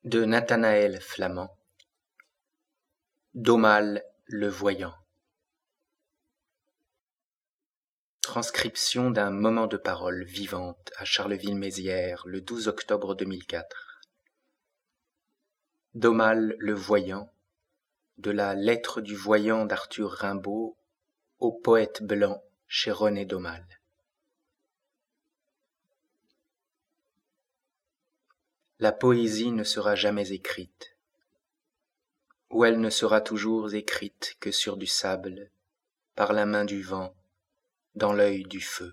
De Nathanaël Flamand. D'Aumale le voyant. Transcription d'un moment de parole vivante à Charleville-Mézières le 12 octobre 2004. D'Aumale le voyant, de la lettre du voyant d'Arthur Rimbaud au poète blanc chez René d'Aumale. La poésie ne sera jamais écrite, ou elle ne sera toujours écrite que sur du sable, par la main du vent, dans l'œil du feu.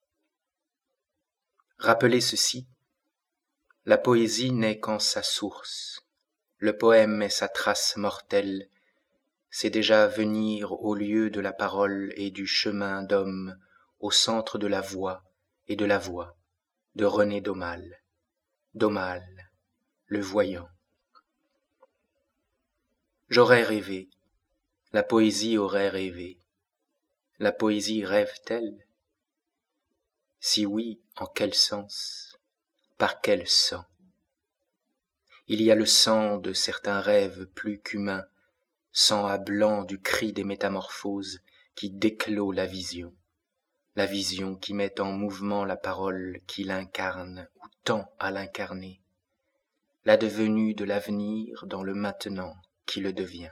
Rappelez ceci, la poésie n'est qu'en sa source, le poème est sa trace mortelle, c'est déjà venir au lieu de la parole et du chemin d'homme, au centre de la voix et de la voix, de René d'Aumale. D'Aumale, le voyant. J'aurais rêvé, la poésie aurait rêvé. La poésie rêve-t-elle? Si oui, en quel sens? Par quel sang? Il y a le sang de certains rêves plus qu'humains, sang à blanc du cri des métamorphoses qui déclôt la vision qui met en mouvement la parole qui l'incarne ou tend à l'incarner, la devenue de l'avenir dans le maintenant qui le devient.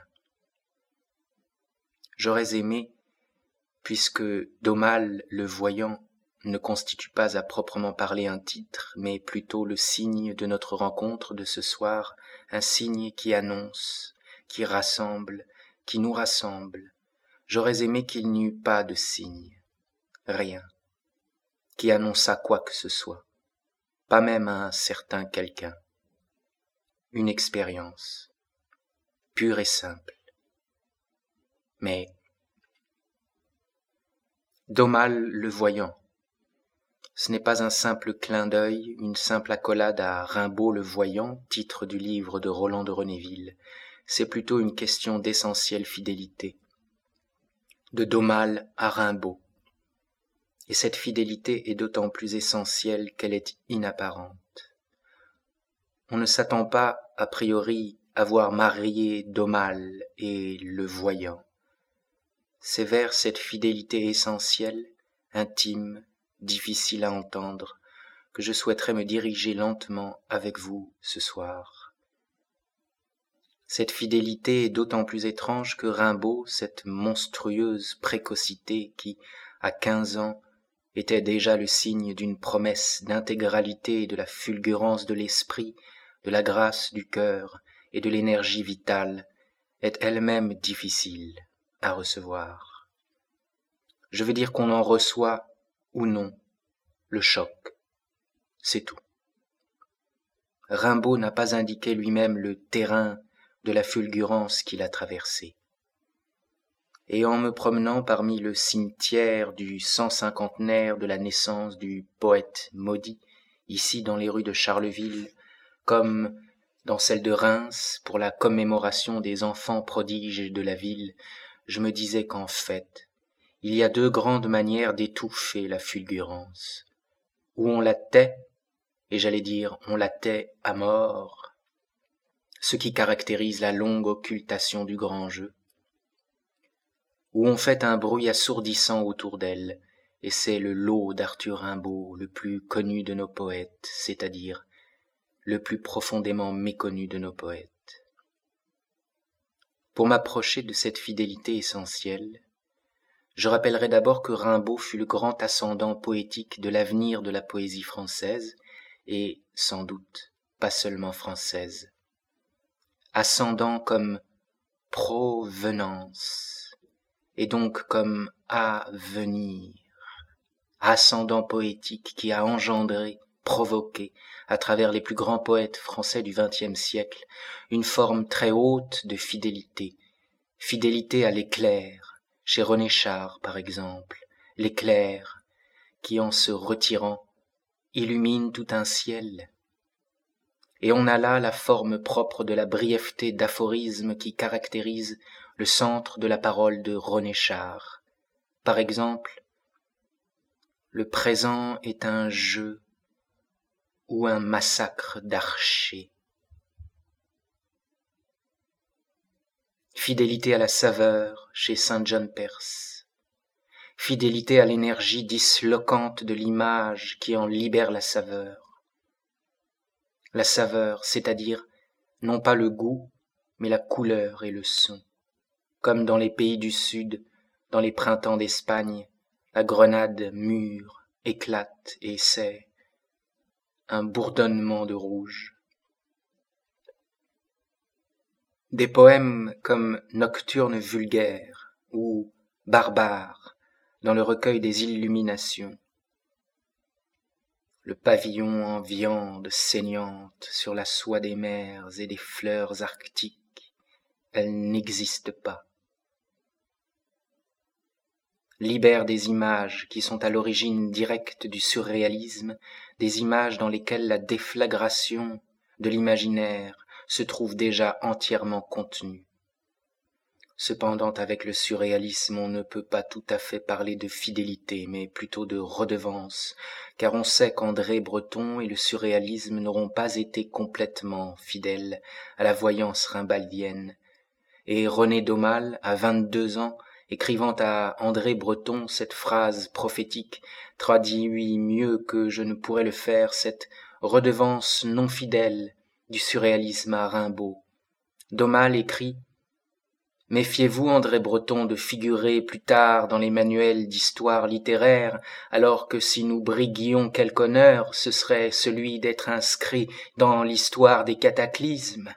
J'aurais aimé, puisque d'Aumale le voyant ne constitue pas à proprement parler un titre, mais plutôt le signe de notre rencontre de ce soir, un signe qui annonce, qui rassemble, qui nous rassemble. J'aurais aimé qu'il n'y eût pas de signe, rien, qui annonçât quoi que ce soit, pas même un certain quelqu'un, une expérience, pure et simple. Mais d'Aumale le voyant, ce n'est pas un simple clin d'œil, une simple accolade à Rimbaud le voyant, titre du livre de Roland de Renéville, c'est plutôt une question d'essentielle fidélité, de d'Aumale à Rimbaud. Et cette fidélité est d'autant plus essentielle qu'elle est inapparente. On ne s'attend pas, a priori, à voir marier d'Aumale et le voyant. C'est vers cette fidélité essentielle, intime, difficile à entendre, que je souhaiterais me diriger lentement avec vous ce soir. Cette fidélité est d'autant plus étrange que Rimbaud, cette monstrueuse précocité qui, à 15 ans, était déjà le signe d'une promesse d'intégralité de la fulgurance de l'esprit, de la grâce du cœur et de l'énergie vitale, est elle-même difficile à recevoir. Je veux dire qu'on en reçoit ou non le choc, c'est tout. Rimbaud n'a pas indiqué lui-même le terrain de la fulgurance qu'il a traversé. Et en me promenant parmi le cimetière du 150aire de la naissance du poète maudit, ici dans les rues de Charleville, comme dans celle de Reims, pour la commémoration des enfants prodiges de la ville, je me disais qu'en fait, il y a deux grandes manières d'étouffer la fulgurance, où on la tait, et j'allais dire on la tait à mort, ce qui caractérise la longue occultation du grand jeu, où on fait un bruit assourdissant autour d'elle, et c'est le lot d'Arthur Rimbaud, le plus connu de nos poètes, c'est-à-dire le plus profondément méconnu de nos poètes. Pour m'approcher de cette fidélité essentielle, je rappellerai d'abord que Rimbaud fut le grand ascendant poétique de l'avenir de la poésie française, et, sans doute, pas seulement française. Ascendant comme provenance, et donc comme avenir, ascendant poétique qui a engendré, provoqué, à travers les plus grands poètes français du XXe siècle, une forme très haute de fidélité, fidélité à l'éclair, chez René Char par exemple, l'éclair qui en se retirant illumine tout un ciel. Et on a là la forme propre de la brièveté d'aphorisme qui caractérise le centre de la parole de René Char. Par exemple, le présent est un jeu ou un massacre d'archers. Fidélité à la saveur chez Saint John Perse. Fidélité à l'énergie dislocante de l'image qui en libère la saveur. La saveur, c'est-à-dire non pas le goût, mais la couleur et le son. Comme dans les pays du Sud, dans les printemps d'Espagne, la grenade mûre, éclate et c'est un bourdonnement de rouge. Des poèmes comme Nocturne vulgaire ou Barbare dans le recueil des Illuminations. Le pavillon en viande saignante sur la soie des mers et des fleurs arctiques, elle n'existe pas. Libère des images qui sont à l'origine directe du surréalisme, des images dans lesquelles la déflagration de l'imaginaire se trouve déjà entièrement contenue. Cependant, avec le surréalisme, on ne peut pas tout à fait parler de fidélité, mais plutôt de redevance, car on sait qu'André Breton et le surréalisme n'auront pas été complètement fidèles à la voyance rimbaldienne. Et René Daumal, à 22 ans, écrivant à André Breton cette phrase prophétique, traduit mieux que je ne pourrais le faire cette redevance non fidèle du surréalisme à Rimbaud. Daumal écrit: Méfiez-vous, André Breton, de figurer plus tard dans les manuels d'histoire littéraire, alors que si nous briguions quelque honneur, ce serait celui d'être inscrit dans l'histoire des cataclysmes.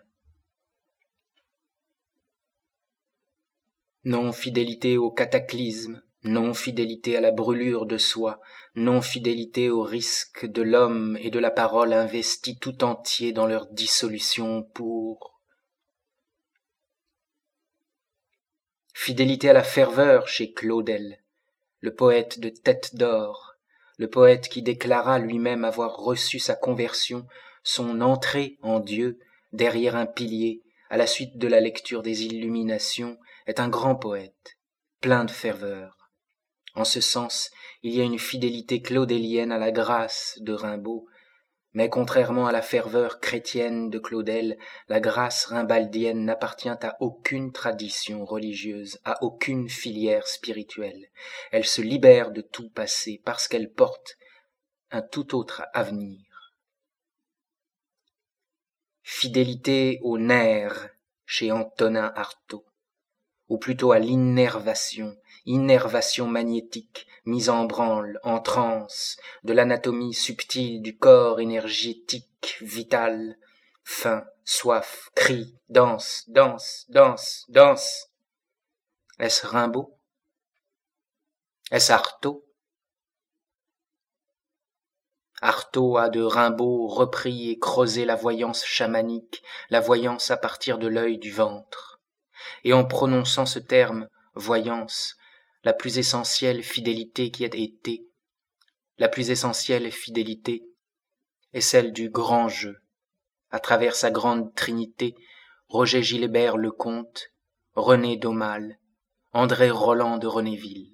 Non-fidélité au cataclysme, non-fidélité à la brûlure de soi, non-fidélité au risque de l'homme et de la parole investis tout entiers dans leur dissolution pour... Fidélité à la ferveur chez Claudel, le poète de tête d'or, le poète qui déclara lui-même avoir reçu sa conversion, son entrée en Dieu, derrière un pilier, à la suite de la lecture des Illuminations, est un grand poète, plein de ferveur. En ce sens, il y a une fidélité claudélienne à la grâce de Rimbaud, mais contrairement à la ferveur chrétienne de Claudel, la grâce rimbaldienne n'appartient à aucune tradition religieuse, à aucune filière spirituelle. Elle se libère de tout passé parce qu'elle porte un tout autre avenir. Fidélité au nerf chez Antonin Artaud, ou plutôt à l'innervation, innervation magnétique, mise en branle, en transe, de l'anatomie subtile du corps énergétique, vital, faim, soif, cri, danse, danse, danse, danse. Est-ce Rimbaud? Est-ce Artaud? Artaud a de Rimbaud repris et creusé la voyance chamanique, la voyance à partir de l'œil du ventre. Et en prononçant ce terme, voyance, la plus essentielle fidélité qui ait été, la plus essentielle fidélité est celle du grand jeu, à travers sa grande trinité, Roger Gilbert Lecomte, René Daumal, André Roland de Renéville.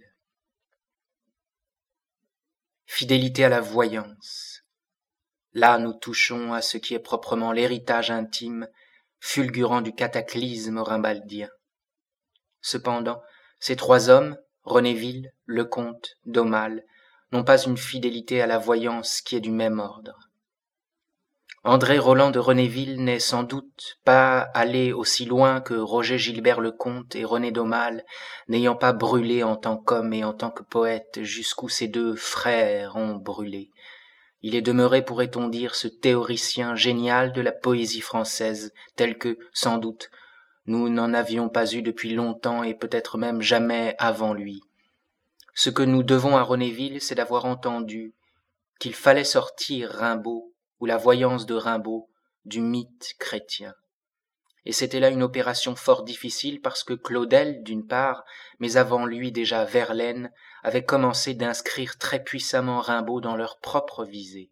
Fidélité à la voyance. Là nous touchons à ce qui est proprement l'héritage intime, fulgurant du cataclysme rimbaldien. Cependant, ces trois hommes, Renéville, Lecomte, Daumal, n'ont pas une fidélité à la voyance qui est du même ordre. André Roland de Renéville n'est sans doute pas allé aussi loin que Roger Gilbert Lecomte et René Daumal, n'ayant pas brûlé en tant qu'homme et en tant que poète jusqu'où ces deux frères ont brûlé. Il est demeuré, pourrait-on dire, ce théoricien génial de la poésie française, tel que, sans doute, nous n'en avions pas eu depuis longtemps et peut-être même jamais avant lui. Ce que nous devons à Renéville, c'est d'avoir entendu qu'il fallait sortir Rimbaud, ou la voyance de Rimbaud, du mythe chrétien. Et c'était là une opération fort difficile parce que Claudel, d'une part, mais avant lui déjà Verlaine, avait commencé d'inscrire très puissamment Rimbaud dans leur propre visée.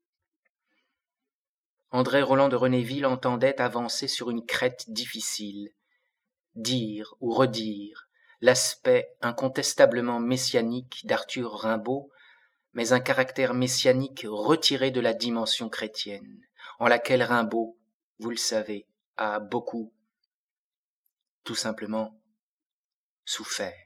André Roland de Renéville entendait avancer sur une crête difficile, dire ou redire l'aspect incontestablement messianique d'Arthur Rimbaud, mais un caractère messianique retiré de la dimension chrétienne, en laquelle Rimbaud, vous le savez, a beaucoup tout simplement souffert.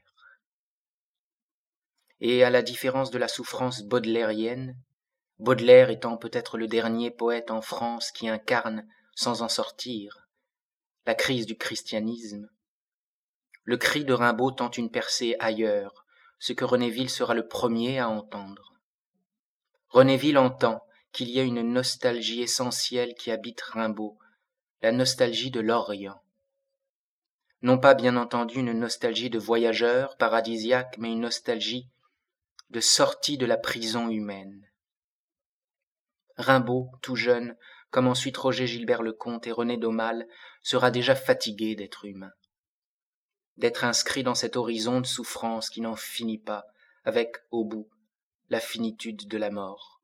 Et à la différence de la souffrance baudelairienne, Baudelaire étant peut-être le dernier poète en France qui incarne, sans en sortir, la crise du christianisme, le cri de Rimbaud tente une percée ailleurs, ce que Renéville sera le premier à entendre. Renéville entend qu'il y a une nostalgie essentielle qui habite Rimbaud, la nostalgie de l'Orient. Non pas bien entendu une nostalgie de voyageur paradisiaque, mais une nostalgie de sortie de la prison humaine. Rimbaud, tout jeune, comme ensuite Roger Gilbert-Lecomte et René Daumal, sera déjà fatigué d'être humain, d'être inscrit dans cet horizon de souffrance qui n'en finit pas, avec, au bout, la finitude de la mort.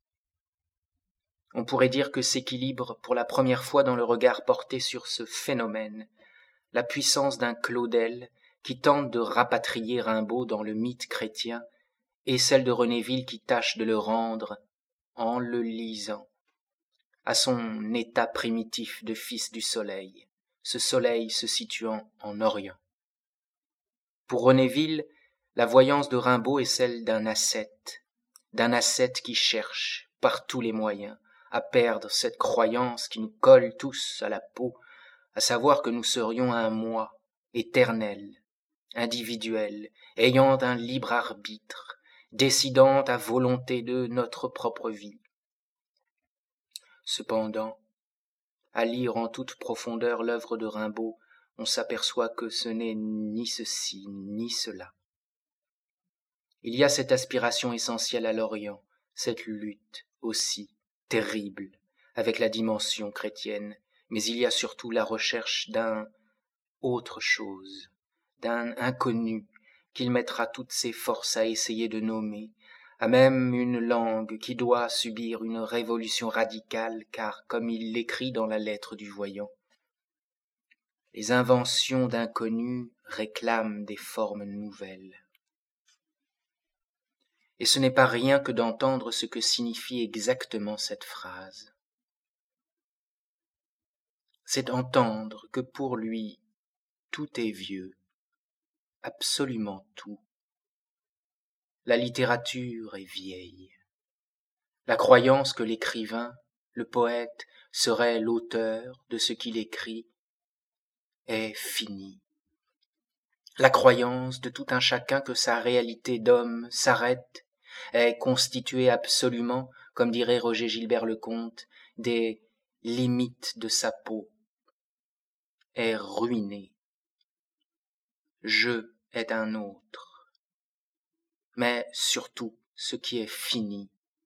On pourrait dire que s'équilibre pour la première fois dans le regard porté sur ce phénomène, la puissance d'un Claudel qui tente de rapatrier Rimbaud dans le mythe chrétien et celle de Renéville qui tâche de le rendre, en le lisant, à son état primitif de fils du soleil, ce soleil se situant en Orient. Pour Renéville, la voyance de Rimbaud est celle d'un ascète qui cherche, par tous les moyens, à perdre cette croyance qui nous colle tous à la peau, à savoir que nous serions un moi, éternel, individuel, ayant un libre arbitre, décidant à volonté de notre propre vie. Cependant, à lire en toute profondeur l'œuvre de Rimbaud, on s'aperçoit que ce n'est ni ceci, ni cela. Il y a cette aspiration essentielle à l'Orient, cette lutte aussi terrible avec la dimension chrétienne, mais il y a surtout la recherche d'un autre chose, d'un inconnu qu'il mettra toutes ses forces à essayer de nommer, à même une langue qui doit subir une révolution radicale, car, comme il l'écrit dans la lettre du voyant, les inventions d'inconnus réclament des formes nouvelles. Et ce n'est pas rien que d'entendre ce que signifie exactement cette phrase. C'est entendre que pour lui, tout est vieux, absolument tout. La littérature est vieille. La croyance que l'écrivain, le poète, serait l'auteur de ce qu'il écrit est finie. La croyance de tout un chacun que sa réalité d'homme s'arrête est constituée absolument, comme dirait Roger Gilbert-Lecomte, des limites de sa peau, est ruinée. Je est un autre. Mais surtout, ce qui est fini,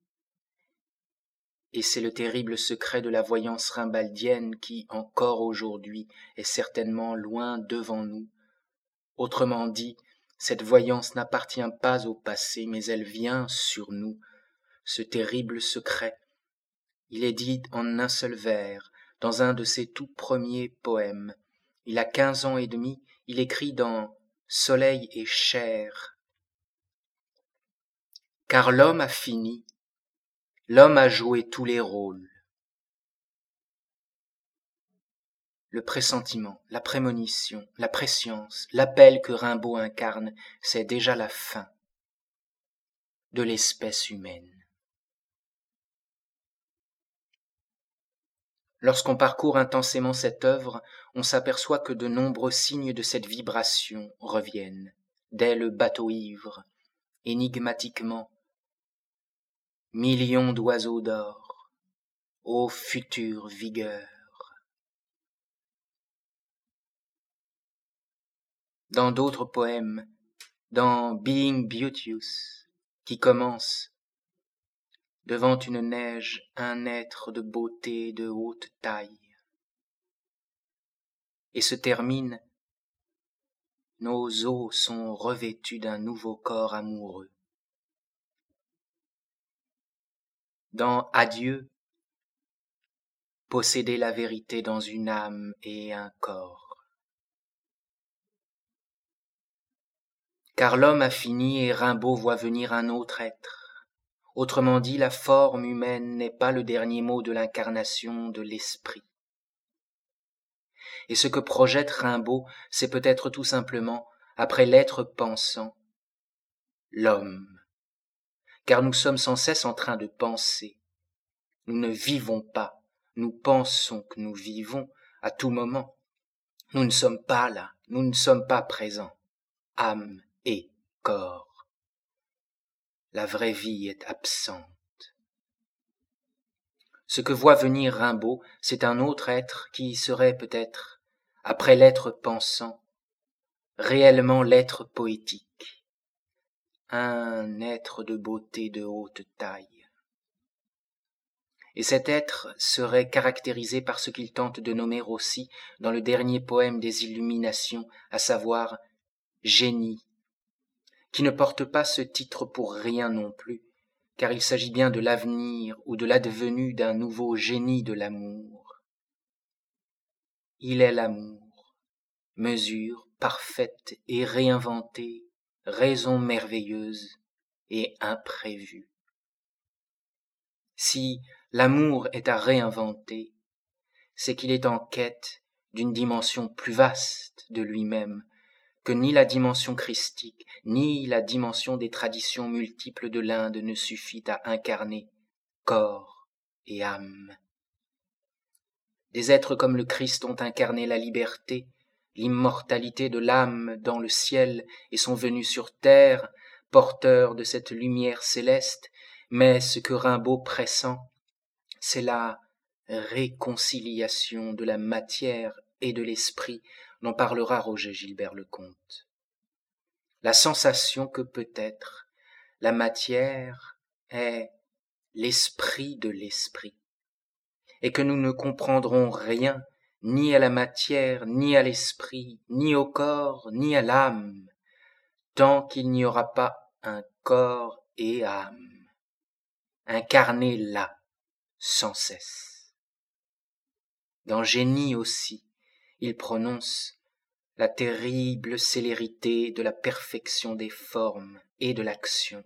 et c'est le terrible secret de la voyance rimbaldienne qui, encore aujourd'hui, est certainement loin devant nous. Autrement dit, cette voyance n'appartient pas au passé, mais elle vient sur nous. Ce terrible secret, il est dit en un seul vers, dans un de ses tout premiers poèmes. Il a 15 ans et demi, il écrit dans « Soleil et chair ». Car l'homme a fini, l'homme a joué tous les rôles. Le pressentiment, la prémonition, la prescience, l'appel que Rimbaud incarne, c'est déjà la fin de l'espèce humaine. Lorsqu'on parcourt intensément cette œuvre, on s'aperçoit que de nombreux signes de cette vibration reviennent, dès le bateau ivre, énigmatiquement. Millions d'oiseaux d'or, ô future vigueur. Dans d'autres poèmes, dans Being Beauteous, qui commence devant une neige, un être de beauté de haute taille, et se termine, nos os sont revêtus d'un nouveau corps amoureux. Dans Adieu, posséder la vérité dans une âme et un corps. Car l'homme a fini et Rimbaud voit venir un autre être. Autrement dit, la forme humaine n'est pas le dernier mot de l'incarnation de l'esprit. Et ce que projette Rimbaud, c'est peut-être tout simplement, après l'être pensant, l'homme. Car nous sommes sans cesse en train de penser. Nous ne vivons pas, nous pensons que nous vivons à tout moment. Nous ne sommes pas là, nous ne sommes pas présents, âme et corps. La vraie vie est absente. Ce que voit venir Rimbaud, c'est un autre être qui serait peut-être, après l'être pensant, réellement l'être poétique, un être de beauté de haute taille. Et cet être serait caractérisé par ce qu'il tente de nommer aussi dans le dernier poème des Illuminations, à savoir génie, qui ne porte pas ce titre pour rien non plus, car il s'agit bien de l'avenir ou de l'advenu d'un nouveau génie de l'amour. Il est l'amour, mesure parfaite et réinventée, raison merveilleuse et imprévue. Si l'amour est à réinventer, c'est qu'il est en quête d'une dimension plus vaste de lui-même, que ni la dimension christique, ni la dimension des traditions multiples de l'Inde ne suffit à incarner corps et âme. Des êtres comme le Christ ont incarné la liberté, l'immortalité de l'âme dans le ciel et sont venus sur terre, porteurs de cette lumière céleste, mais ce que Rimbaud pressent, c'est la réconciliation de la matière et de l'esprit dont parlera Roger Gilbert-Lecomte. La sensation que peut-être la matière est l'esprit de l'esprit, et que nous ne comprendrons rien ni à la matière, ni à l'esprit, ni au corps, ni à l'âme, tant qu'il n'y aura pas un corps et âme, incarnés là, sans cesse. Dans Génie aussi, il prononce la terrible célérité de la perfection des formes et de l'action,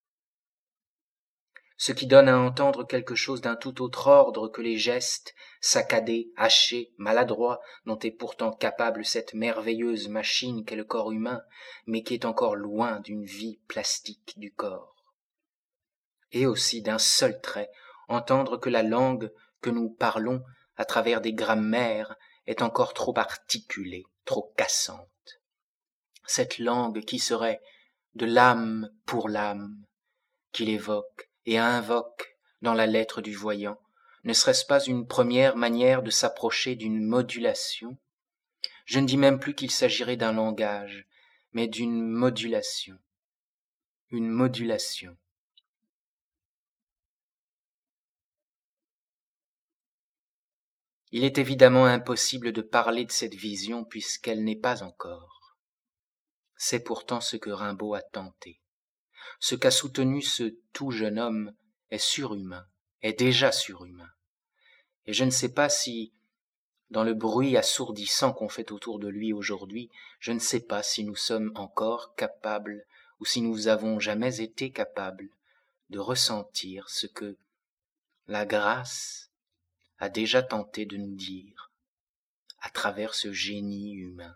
ce qui donne à entendre quelque chose d'un tout autre ordre que les gestes saccadés, hachés, maladroits, dont est pourtant capable cette merveilleuse machine qu'est le corps humain, mais qui est encore loin d'une vie plastique du corps. Et aussi d'un seul trait, entendre que la langue que nous parlons à travers des grammaires est encore trop articulée, trop cassante. Cette langue qui serait de l'âme pour l'âme, qu'il évoque et invoque dans la lettre du voyant, ne serait-ce pas une première manière de s'approcher d'une modulation? Je ne dis même plus qu'il s'agirait d'un langage, mais d'une modulation. Une modulation. Il est évidemment impossible de parler de cette vision puisqu'elle n'est pas encore. C'est pourtant ce que Rimbaud a tenté. Ce qu'a soutenu ce tout jeune homme est surhumain, est déjà surhumain. Et je ne sais pas si, dans le bruit assourdissant qu'on fait autour de lui aujourd'hui, je ne sais pas si nous sommes encore capables, ou si nous avons jamais été capables, de ressentir ce que la grâce a déjà tenté de nous dire à travers ce génie humain.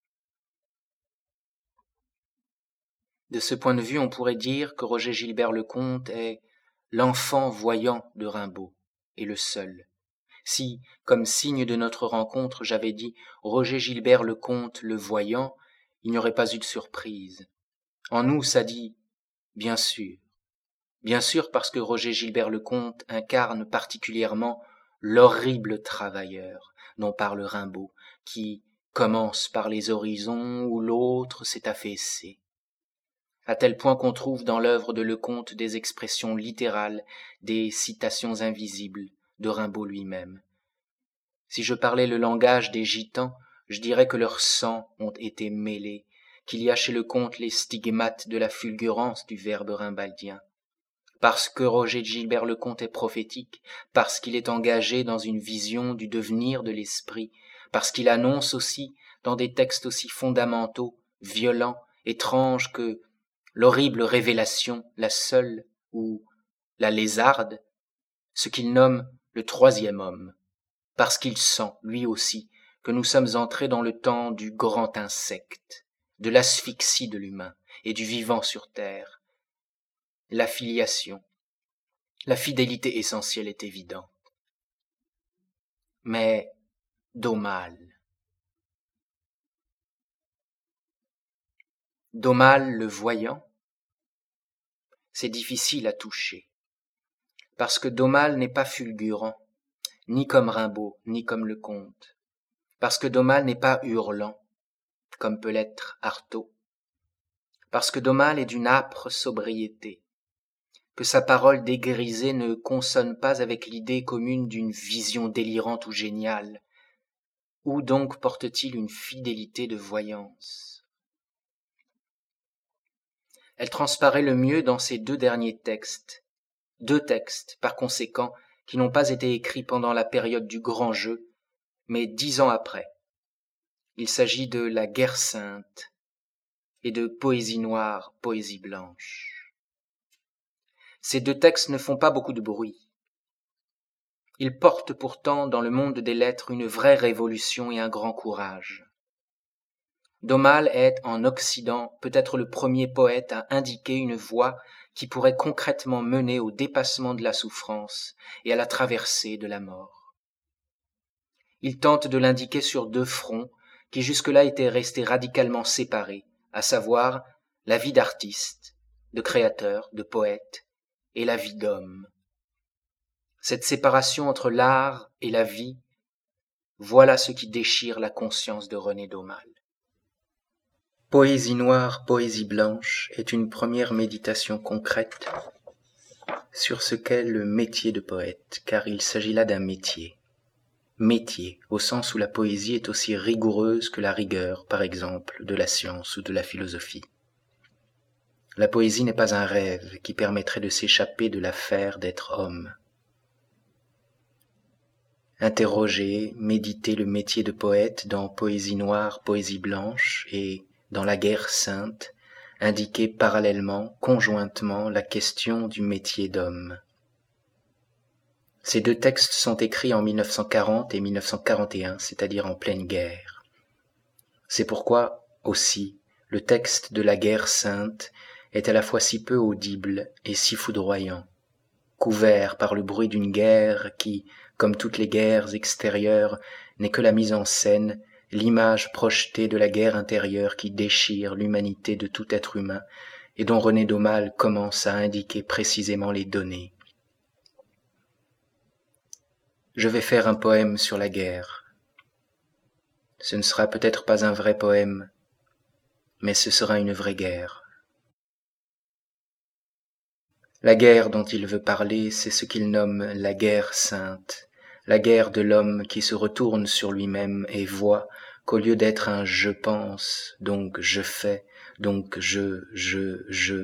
De ce point de vue, on pourrait dire que Roger Gilbert-Lecomte est l'enfant voyant de Rimbaud, et le seul. Si, comme signe de notre rencontre, j'avais dit Roger Gilbert-Lecomte le voyant, il n'y aurait pas eu de surprise. En nous, ça dit bien sûr parce que Roger Gilbert-Lecomte incarne particulièrement l'horrible travailleur dont parle Rimbaud, qui commence par les horizons où l'autre s'est affaissé. À tel point qu'on trouve dans l'œuvre de Lecomte des expressions littérales, des citations invisibles de Rimbaud lui-même. Si je parlais le langage des gitans, je dirais que leurs sangs ont été mêlés, qu'il y a chez Lecomte les stigmates de la fulgurance du verbe rimbaldien. Parce que Roger Gilbert-Lecomte est prophétique, parce qu'il est engagé dans une vision du devenir de l'esprit, parce qu'il annonce aussi, dans des textes aussi fondamentaux, violents, étranges que l'horrible révélation, la seule, ou la lézarde, ce qu'il nomme le troisième homme, parce qu'il sent, lui aussi, que nous sommes entrés dans le temps du grand insecte, de l'asphyxie de l'humain et du vivant sur terre. La filiation, la fidélité essentielle est évidente. Mais Domal le voyant, c'est difficile à toucher, parce que Domal n'est pas fulgurant, ni comme Rimbaud, ni comme Lecomte, parce que Domal n'est pas hurlant, comme peut l'être Artaud, parce que Domal est d'une âpre sobriété, que sa parole dégrisée ne consonne pas avec l'idée commune d'une vision délirante ou géniale. Où donc porte-t-il une fidélité de voyance ? Elle transparaît le mieux dans ces deux derniers textes, deux textes, par conséquent, qui n'ont pas été écrits pendant la période du grand jeu, mais 10 ans après. Il s'agit de La guerre sainte et de Poésie noire, poésie blanche. Ces deux textes ne font pas beaucoup de bruit. Ils portent pourtant dans le monde des lettres une vraie révolution et un grand courage. Domal est, en Occident, peut-être le premier poète à indiquer une voie qui pourrait concrètement mener au dépassement de la souffrance et à la traversée de la mort. Il tente de l'indiquer sur deux fronts qui jusque-là étaient restés radicalement séparés, à savoir la vie d'artiste, de créateur, de poète, et la vie d'homme. Cette séparation entre l'art et la vie, voilà ce qui déchire la conscience de René Domal. Poésie noire, poésie blanche est une première méditation concrète sur ce qu'est le métier de poète, car il s'agit là d'un métier. Métier, au sens où la poésie est aussi rigoureuse que la rigueur, par exemple, de la science ou de la philosophie. La poésie n'est pas un rêve qui permettrait de s'échapper de l'affaire d'être homme. Interroger, méditer le métier de poète dans Poésie noire, poésie blanche et dans La guerre sainte, indiquer parallèlement, conjointement, la question du métier d'homme. Ces deux textes sont écrits en 1940 et 1941, c'est-à-dire en pleine guerre. C'est pourquoi, aussi, le texte de La guerre sainte est à la fois si peu audible et si foudroyant, couvert par le bruit d'une guerre qui, comme toutes les guerres extérieures, n'est que la mise en scène, l'image projetée de la guerre intérieure qui déchire l'humanité de tout être humain et dont René Domal commence à indiquer précisément les données. Je vais faire un poème sur la guerre. Ce ne sera peut-être pas un vrai poème, mais ce sera une vraie guerre. La guerre dont il veut parler, c'est ce qu'il nomme la guerre sainte, la guerre de l'homme qui se retourne sur lui-même et voit qu'au lieu d'être un « je pense », donc « je fais », donc « je »,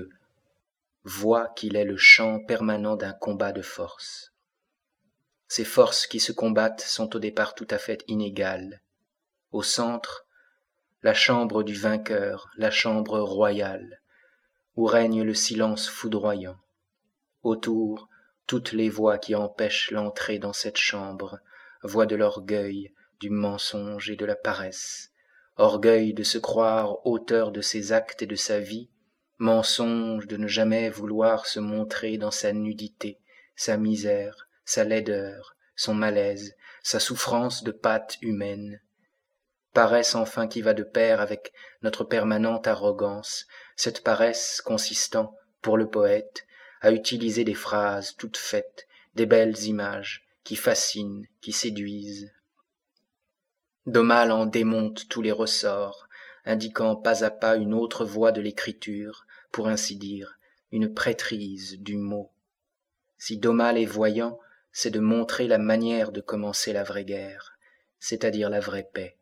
voit qu'il est le champ permanent d'un combat de forces. Ces forces qui se combattent sont au départ tout à fait inégales. Au centre, la chambre du vainqueur, la chambre royale, où règne le silence foudroyant. Autour, toutes les voix qui empêchent l'entrée dans cette chambre, voix de l'orgueil, du mensonge et de la paresse, orgueil de se croire auteur de ses actes et de sa vie, mensonge de ne jamais vouloir se montrer dans sa nudité, sa misère, sa laideur, son malaise, sa souffrance de pâte humaine, paresse enfin qui va de pair avec notre permanente arrogance, cette paresse consistant, pour le poète, à utiliser des phrases toutes faites, des belles images, qui fascinent, qui séduisent. Domal en démonte tous les ressorts, indiquant pas à pas une autre voie de l'écriture, pour ainsi dire, une prêtrise du mot. Si Domal est voyant, c'est de montrer la manière de commencer la vraie guerre, c'est-à-dire la vraie paix.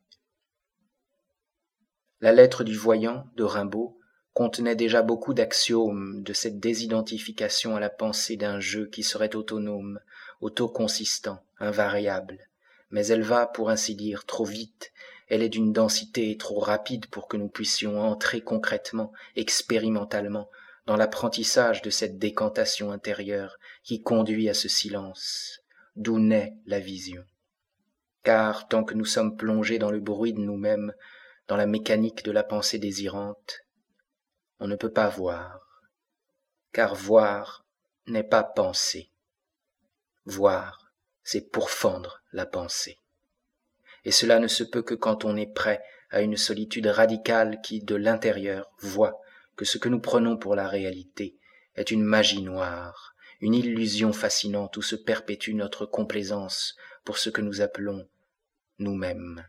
La lettre du voyant, de Rimbaud, contenait déjà beaucoup d'axiomes de cette désidentification à la pensée d'un jeu qui serait autonome, autoconsistant, invariable. Mais elle va, pour ainsi dire, trop vite, elle est d'une densité trop rapide pour que nous puissions entrer concrètement, expérimentalement, dans l'apprentissage de cette décantation intérieure qui conduit à ce silence, d'où naît la vision. car tant que nous sommes plongés dans le bruit de nous-mêmes, dans la mécanique de la pensée désirante, on ne peut pas voir, car voir n'est pas penser. Voir, c'est pourfendre la pensée. Et cela ne se peut que quand on est prêt à une solitude radicale qui, de l'intérieur, voit que ce que nous prenons pour la réalité est une magie noire, une illusion fascinante où se perpétue notre complaisance pour ce que nous appelons nous-mêmes.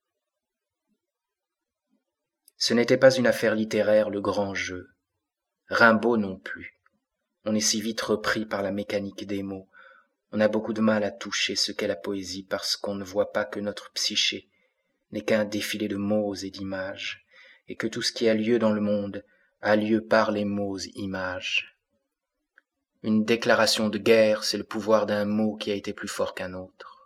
Ce n'était pas une affaire littéraire, le grand jeu. Rimbaud non plus. On est si vite repris par la mécanique des mots. On a beaucoup de mal à toucher ce qu'est la poésie parce qu'on ne voit pas que notre psyché n'est qu'un défilé de mots et d'images, et que tout ce qui a lieu dans le monde a lieu par les mots images. Une déclaration de guerre, c'est le pouvoir d'un mot qui a été plus fort qu'un autre.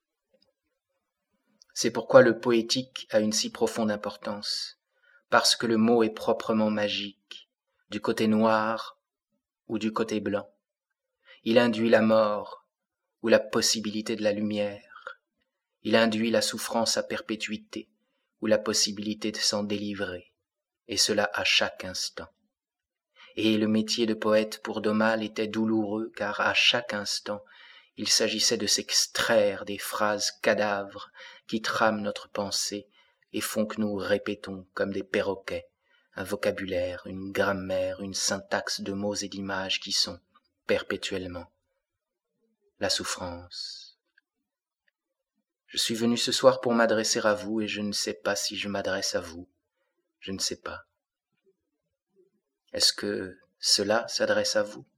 C'est pourquoi le poétique a une si profonde importance, parce que le mot est proprement magique, du côté noir ou du côté blanc. Il induit la mort ou la possibilité de la lumière. Il induit la souffrance à perpétuité ou la possibilité de s'en délivrer, et cela à chaque instant. Et le métier de poète pour D'Aumale était douloureux, car à chaque instant, il s'agissait de s'extraire des phrases cadavres qui trament notre pensée et font que nous répétons comme des perroquets un vocabulaire, une grammaire, une syntaxe de mots et d'images qui sont perpétuellement la souffrance. Je suis venu ce soir pour m'adresser à vous et je ne sais pas si je m'adresse à vous. Je ne sais pas. Est-ce que cela s'adresse à vous?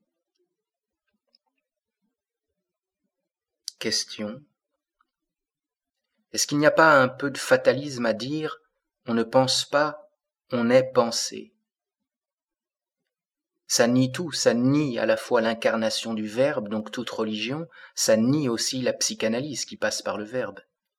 Question. Est-ce qu'il n'y a pas un peu de fatalisme à dire « on ne pense pas, on est pensé » ? Ça nie tout, ça nie à la fois l'incarnation du verbe, donc toute religion, ça nie aussi la psychanalyse qui passe par le verbe.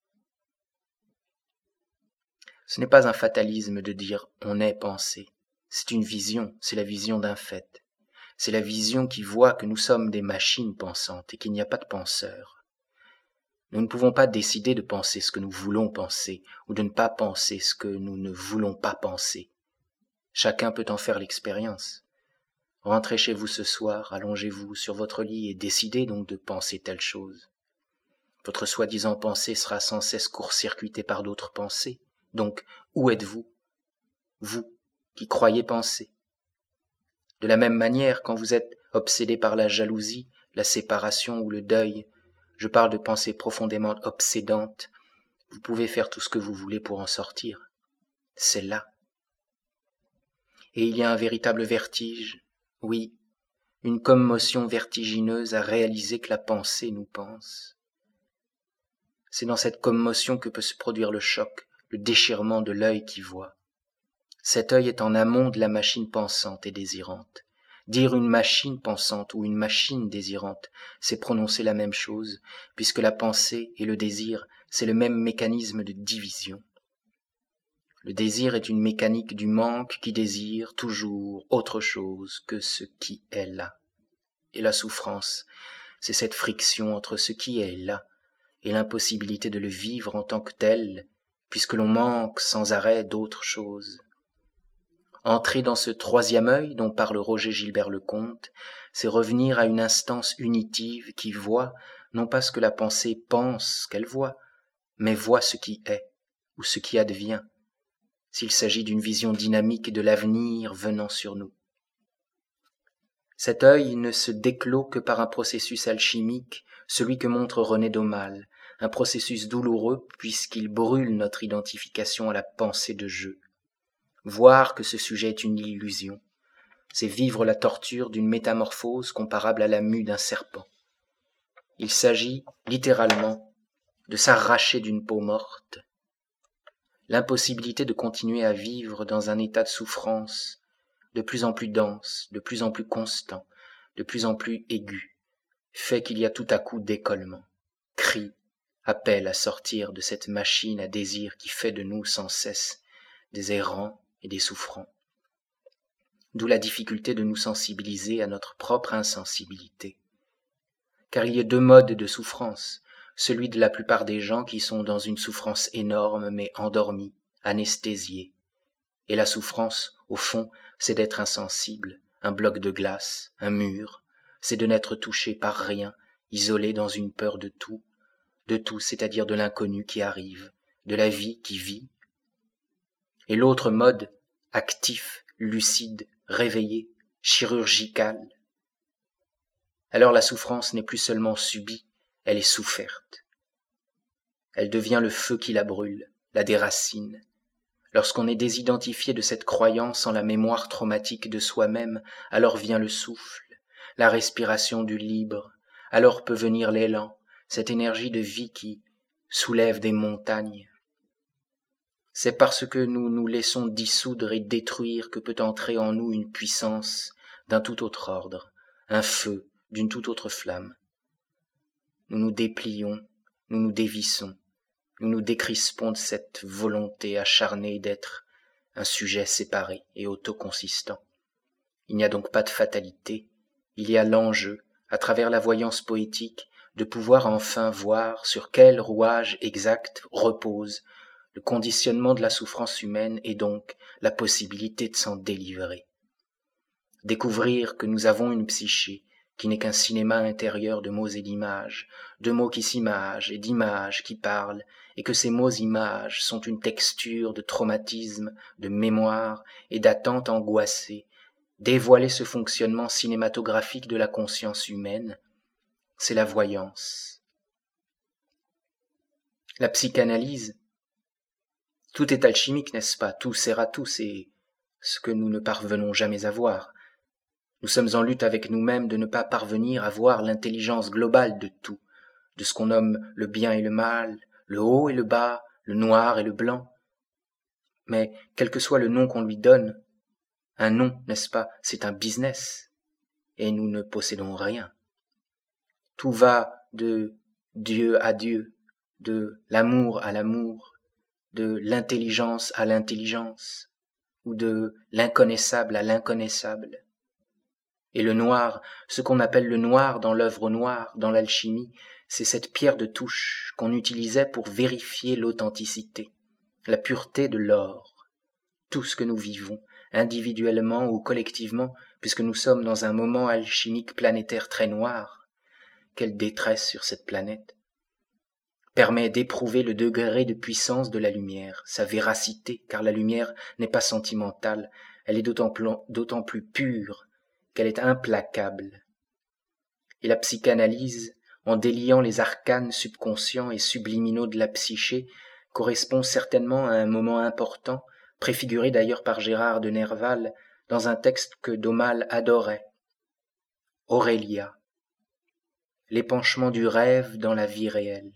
Ce n'est pas un fatalisme de dire « on est pensé », c'est une vision, c'est la vision d'un fait. C'est la vision qui voit que nous sommes des machines pensantes et qu'il n'y a pas de penseurs. Nous ne pouvons pas décider de penser ce que nous voulons penser ou de ne pas penser ce que nous ne voulons pas penser. Chacun peut en faire l'expérience. Rentrez chez vous ce soir, allongez-vous sur votre lit et décidez donc de penser telle chose. Votre soi-disant pensée sera sans cesse court-circuitée par d'autres pensées. Donc, où êtes-vous? Vous, qui croyez penser. De la même manière, quand vous êtes obsédé par la jalousie, la séparation ou le deuil, je parle de pensées profondément obsédantes, vous pouvez faire tout ce que vous voulez pour en sortir. C'est là. Et il y a un véritable vertige, oui, une commotion vertigineuse à réaliser que la pensée nous pense. C'est dans cette commotion que peut se produire le choc, le déchirement de l'œil qui voit. Cet œil est en amont de la machine pensante et désirante. Dire une machine pensante ou une machine désirante, c'est prononcer la même chose, puisque la pensée et le désir, c'est le même mécanisme de division. Le désir est une mécanique du manque qui désire toujours autre chose que ce qui est là. Et la souffrance, c'est cette friction entre ce qui est là et l'impossibilité de le vivre en tant que tel, puisque l'on manque sans arrêt d'autre chose. Entrer dans ce troisième œil dont parle Roger Gilbert-Lecomte, c'est revenir à une instance unitive qui voit, non pas ce que la pensée pense qu'elle voit, mais voit ce qui est ou ce qui advient, s'il s'agit d'une vision dynamique de l'avenir venant sur nous. Cet œil ne se déclôt que par un processus alchimique, celui que montre René D'Aumale, un processus douloureux puisqu'il brûle notre identification à la pensée de jeu. Voir que ce sujet est une illusion, c'est vivre la torture d'une métamorphose comparable à la mue d'un serpent. Il s'agit, littéralement, de s'arracher d'une peau morte. L'impossibilité de continuer à vivre dans un état de souffrance de plus en plus dense, de plus en plus constant, de plus en plus aigu, fait qu'il y a tout à coup décollement, cri, appel à sortir de cette machine à désir qui fait de nous sans cesse des errants et des souffrants. D'où la difficulté de nous sensibiliser à notre propre insensibilité. Car il y a deux modes de souffrance, celui de la plupart des gens qui sont dans une souffrance énorme mais endormis, anesthésiés. Et la souffrance, au fond, c'est d'être insensible, un bloc de glace, un mur, c'est de n'être touché par rien, isolé dans une peur de tout, c'est-à-dire de l'inconnu qui arrive, de la vie qui vit. Et l'autre mode, actif, lucide, réveillé, chirurgical. Alors la souffrance n'est plus seulement subie, elle est soufferte. Elle devient le feu qui la brûle, la déracine. Lorsqu'on est désidentifié de cette croyance en la mémoire traumatique de soi-même, alors vient le souffle, la respiration du libre, alors peut venir l'élan, cette énergie de vie qui soulève des montagnes. C'est parce que nous nous laissons dissoudre et détruire que peut entrer en nous une puissance d'un tout autre ordre, un feu d'une toute autre flamme. Nous nous déplions, nous nous dévissons, nous nous décrispons de cette volonté acharnée d'être un sujet séparé et autoconsistant. Il n'y a donc pas de fatalité, il y a l'enjeu, à travers la voyance poétique, de pouvoir enfin voir sur quel rouage exact repose le conditionnement de la souffrance humaine et donc la possibilité de s'en délivrer. Découvrir que nous avons une psyché qui n'est qu'un cinéma intérieur de mots et d'images, de mots qui s'imagent et d'images qui parlent, et que ces mots-images sont une texture de traumatisme, de mémoire et d'attente angoissée. Dévoiler ce fonctionnement cinématographique de la conscience humaine, c'est la voyance. La psychanalyse, tout est alchimique, n'est-ce pas? Tout sert à tout, c'est ce que nous ne parvenons jamais à voir. Nous sommes en lutte avec nous-mêmes de ne pas parvenir à voir l'intelligence globale de tout, de ce qu'on nomme le bien et le mal, le haut et le bas, le noir et le blanc. Mais quel que soit le nom qu'on lui donne, un nom, n'est-ce pas, c'est un business, et nous ne possédons rien. Tout va de Dieu à Dieu, de l'amour à l'amour, de l'intelligence à l'intelligence, ou de l'inconnaissable à l'inconnaissable. Et le noir, ce qu'on appelle le noir dans l'œuvre noire, dans l'alchimie, c'est cette pierre de touche qu'on utilisait pour vérifier l'authenticité, la pureté de l'or. Tout ce que nous vivons, individuellement ou collectivement, puisque nous sommes dans un moment alchimique planétaire très noir, quelle détresse sur cette planète, permet d'éprouver le degré de puissance de la lumière, sa véracité, car la lumière n'est pas sentimentale, elle est d'autant plus pure qu'elle est implacable. Et la psychanalyse, en déliant les arcanes subconscients et subliminaux de la psyché, correspond certainement à un moment important, préfiguré d'ailleurs par Gérard de Nerval dans un texte que D'Aumale adorait. Aurélia, l'épanchement du rêve dans la vie réelle.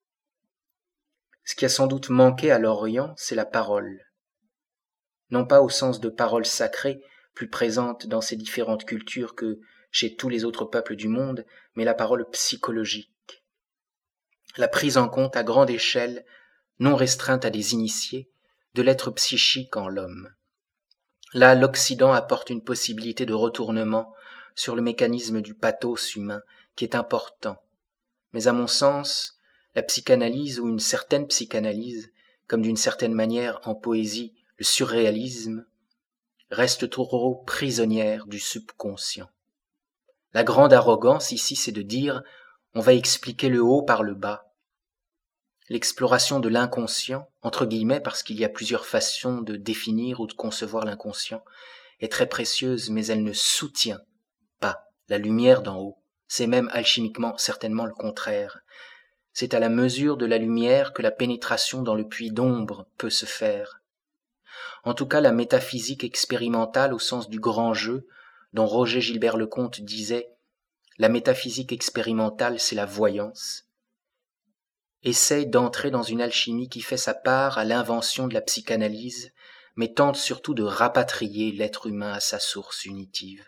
Ce qui a sans doute manqué à l'Orient, c'est la parole. Non pas au sens de parole sacrée, plus présente dans ces différentes cultures que chez tous les autres peuples du monde, mais la parole psychologique. La prise en compte à grande échelle, non restreinte à des initiés, de l'être psychique en l'homme. Là, l'Occident apporte une possibilité de retournement sur le mécanisme du pathos humain, qui est important. Mais à mon sens, la psychanalyse ou une certaine psychanalyse, comme d'une certaine manière en poésie le surréalisme, reste trop prisonnière du subconscient. La grande arrogance ici, c'est de dire on va expliquer le haut par le bas. L'exploration de l'inconscient, entre guillemets, parce qu'il y a plusieurs façons de définir ou de concevoir l'inconscient, est très précieuse, mais elle ne soutient pas la lumière d'en haut. C'est même alchimiquement certainement le contraire. C'est à la mesure de la lumière que la pénétration dans le puits d'ombre peut se faire. En tout cas, la métaphysique expérimentale au sens du grand jeu, dont Roger Gilbert-Lecomte disait « La métaphysique expérimentale, c'est la voyance », essaye d'entrer dans une alchimie qui fait sa part à l'invention de la psychanalyse, mais tente surtout de rapatrier l'être humain à sa source unitive.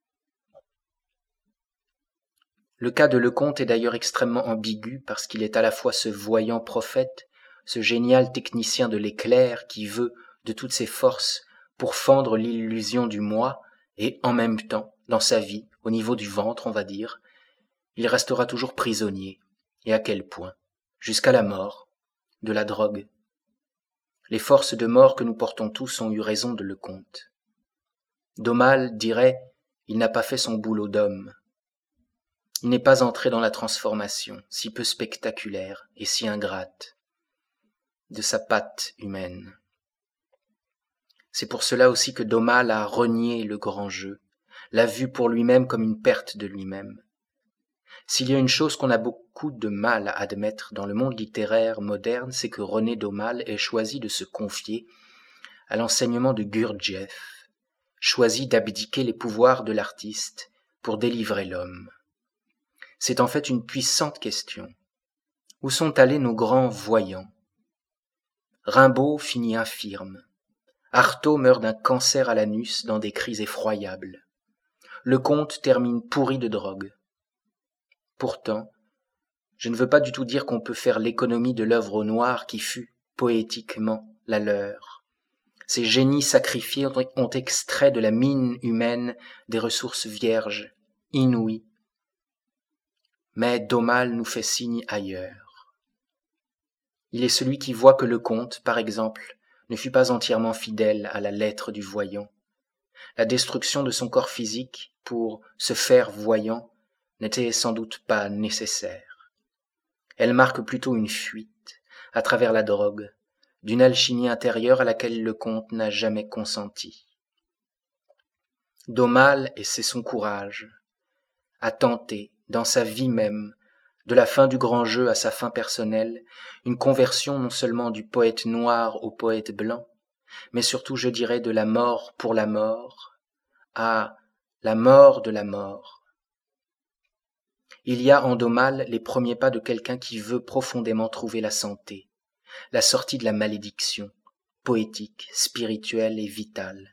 Le cas de Lecomte est d'ailleurs extrêmement ambigu parce qu'il est à la fois ce voyant prophète, ce génial technicien de l'éclair qui veut, de toutes ses forces, pourfendre l'illusion du moi, et en même temps, dans sa vie, au niveau du ventre, on va dire, il restera toujours prisonnier. Et à quel point? Jusqu'à la mort, de la drogue. Les forces de mort que nous portons tous ont eu raison de le compte. D'Aumale dirait « Il n'a pas fait son boulot d'homme ». Il n'est pas entré dans la transformation, si peu spectaculaire et si ingrate, de sa patte humaine. C'est pour cela aussi que d'Aumale a renié le grand jeu, l'a vu pour lui-même comme une perte de lui-même. S'il y a une chose qu'on a beaucoup de mal à admettre dans le monde littéraire moderne, c'est que René d'Aumale ait choisi de se confier à l'enseignement de Gurdjieff, choisi d'abdiquer les pouvoirs de l'artiste pour délivrer l'homme. C'est en fait une puissante question. Où sont allés nos grands voyants? Rimbaud finit infirme. Artaud meurt d'un cancer à l'anus dans des cris effroyables. Lecomte termine pourri de drogue. Pourtant, je ne veux pas du tout dire qu'on peut faire l'économie de l'œuvre au noir qui fut, poétiquement, la leur. Ces génies sacrifiés ont extrait de la mine humaine des ressources vierges, inouïes. Mais d'Aumale nous fait signe ailleurs. Il est celui qui voit que Lecomte, par exemple, ne fut pas entièrement fidèle à la lettre du voyant. La destruction de son corps physique pour se faire voyant n'était sans doute pas nécessaire. Elle marque plutôt une fuite, à travers la drogue, d'une alchimie intérieure à laquelle Lecomte n'a jamais consenti. D'Aumale, et c'est son courage, a tenté, dans sa vie même, de la fin du grand jeu à sa fin personnelle, une conversion non seulement du poète noir au poète blanc, mais surtout, je dirais, de la mort pour la mort à la mort de la mort. Il y a en d'Aumale les premiers pas de quelqu'un qui veut profondément trouver la santé, la sortie de la malédiction, poétique, spirituelle et vitale.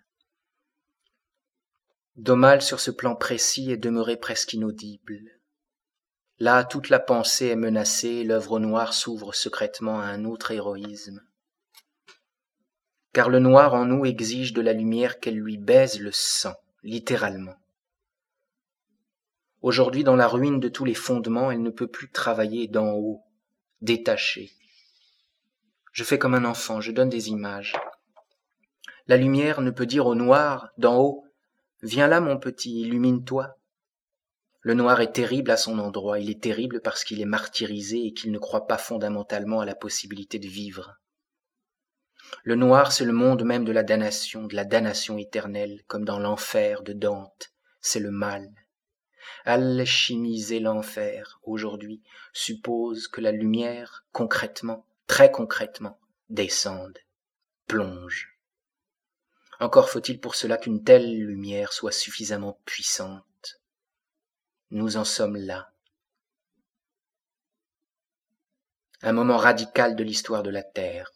D'Aumale, sur ce plan précis, est demeuré presque inaudible. Là, toute la pensée est menacée, l'œuvre au noir s'ouvre secrètement à un autre héroïsme. Car le noir en nous exige de la lumière qu'elle lui baise le sang, littéralement. Aujourd'hui, dans la ruine de tous les fondements, elle ne peut plus travailler d'en haut, détachée. Je fais comme un enfant, je donne des images. La lumière ne peut dire au noir, d'en haut, « Viens là, mon petit, illumine-toi ». Le noir est terrible à son endroit, il est terrible parce qu'il est martyrisé et qu'il ne croit pas fondamentalement à la possibilité de vivre. Le noir, c'est le monde même de la damnation éternelle, comme dans l'enfer de Dante, c'est le mal. Alchimiser l'enfer, aujourd'hui, suppose que la lumière, concrètement, très concrètement, descende, plonge. Encore faut-il pour cela qu'une telle lumière soit suffisamment puissante. Nous en sommes là. Un moment radical de l'histoire de la Terre.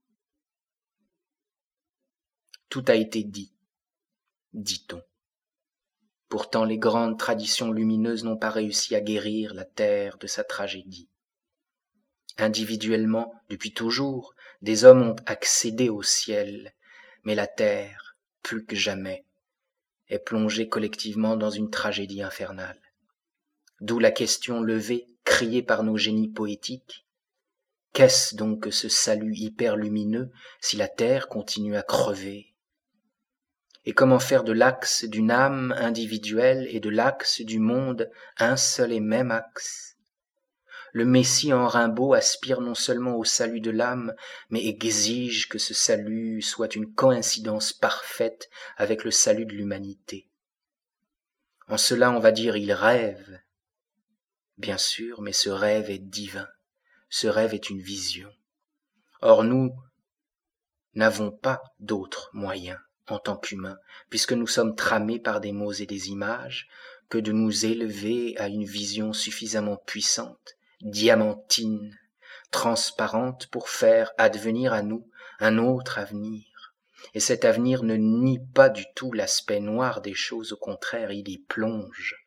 Tout a été dit, dit-on. Pourtant, les grandes traditions lumineuses n'ont pas réussi à guérir la Terre de sa tragédie. Individuellement, depuis toujours, des hommes ont accédé au ciel, mais la Terre, plus que jamais, est plongée collectivement dans une tragédie infernale. D'où la question levée, criée par nos génies poétiques. Qu'est-ce donc que ce salut hyper lumineux si la Terre continue à crever? Et comment faire de l'axe d'une âme individuelle et de l'axe du monde un seul et même axe? Le Messie en Rimbaud aspire non seulement au salut de l'âme, mais exige que ce salut soit une coïncidence parfaite avec le salut de l'humanité. En cela, on va dire, il rêve. Bien sûr, mais ce rêve est divin, ce rêve est une vision. Or nous n'avons pas d'autres moyens en tant qu'humains, puisque nous sommes tramés par des mots et des images, que de nous élever à une vision suffisamment puissante, diamantine, transparente pour faire advenir à nous un autre avenir. Et cet avenir ne nie pas du tout l'aspect noir des choses, au contraire, il y plonge.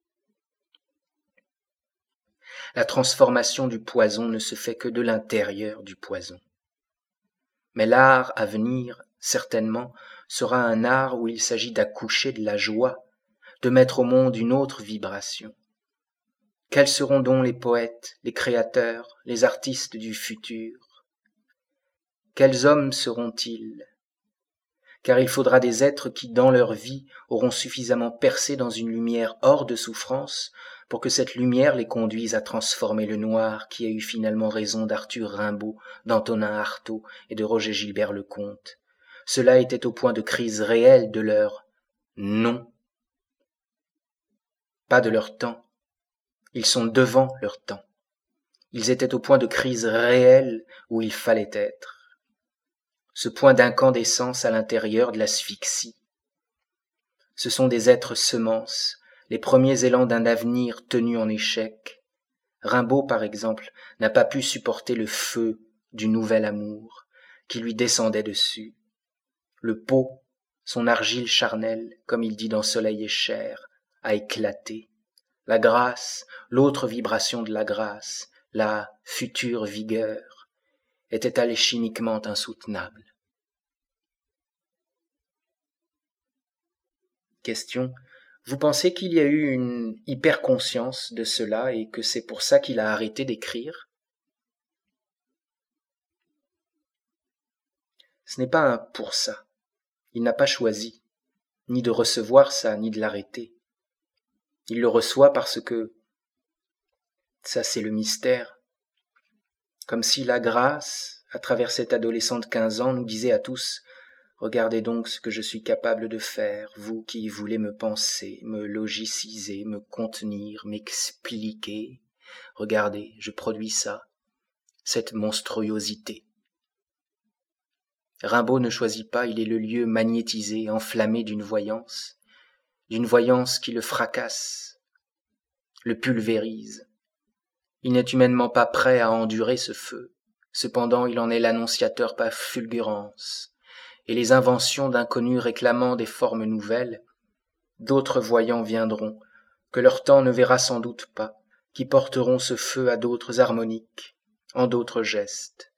La transformation du poison ne se fait que de l'intérieur du poison. Mais l'art à venir, certainement, sera un art où il s'agit d'accoucher de la joie, de mettre au monde une autre vibration. Quels seront donc les poètes, les créateurs, les artistes du futur? Quels hommes seront-ils? Car il faudra des êtres qui, dans leur vie, auront suffisamment percé dans une lumière hors de souffrance pour que cette lumière les conduise à transformer le noir qui a eu finalement raison d'Arthur Rimbaud, d'Antonin Artaud et de Roger Gilbert Lecomte. Cela était au point de crise réelle de leur non, pas de leur temps. Ils sont devant leur temps. Ils étaient au point de crise réelle où il fallait être. Ce point d'incandescence à l'intérieur de l'asphyxie. Ce sont des êtres semences, les premiers élans d'un avenir tenu en échec. Rimbaud, par exemple, n'a pas pu supporter le feu du nouvel amour qui lui descendait dessus. Le pot, son argile charnelle, comme il dit dans Soleil et chair, a éclaté. La grâce, l'autre vibration de la grâce, la future vigueur, était alchimiquement insoutenable. Question. Vous pensez qu'il y a eu une hyperconscience de cela et que c'est pour ça qu'il a arrêté d'écrire? Ce n'est pas un pour ça. Il n'a pas choisi, ni de recevoir ça, ni de l'arrêter. Il le reçoit parce que, ça c'est le mystère, comme si la grâce, à travers cet adolescent de 15 ans, nous disait à tous: regardez donc ce que je suis capable de faire, vous qui voulez me penser, me logiciser, me contenir, m'expliquer. Regardez, je produis ça, cette monstruosité. Rimbaud ne choisit pas, il est le lieu magnétisé, enflammé d'une voyance qui le fracasse, le pulvérise. Il n'est humainement pas prêt à endurer ce feu, cependant il en est l'annonciateur par fulgurance. Et les inventions d'inconnus réclamant des formes nouvelles, d'autres voyants viendront, que leur temps ne verra sans doute pas, qui porteront ce feu à d'autres harmoniques, en d'autres gestes.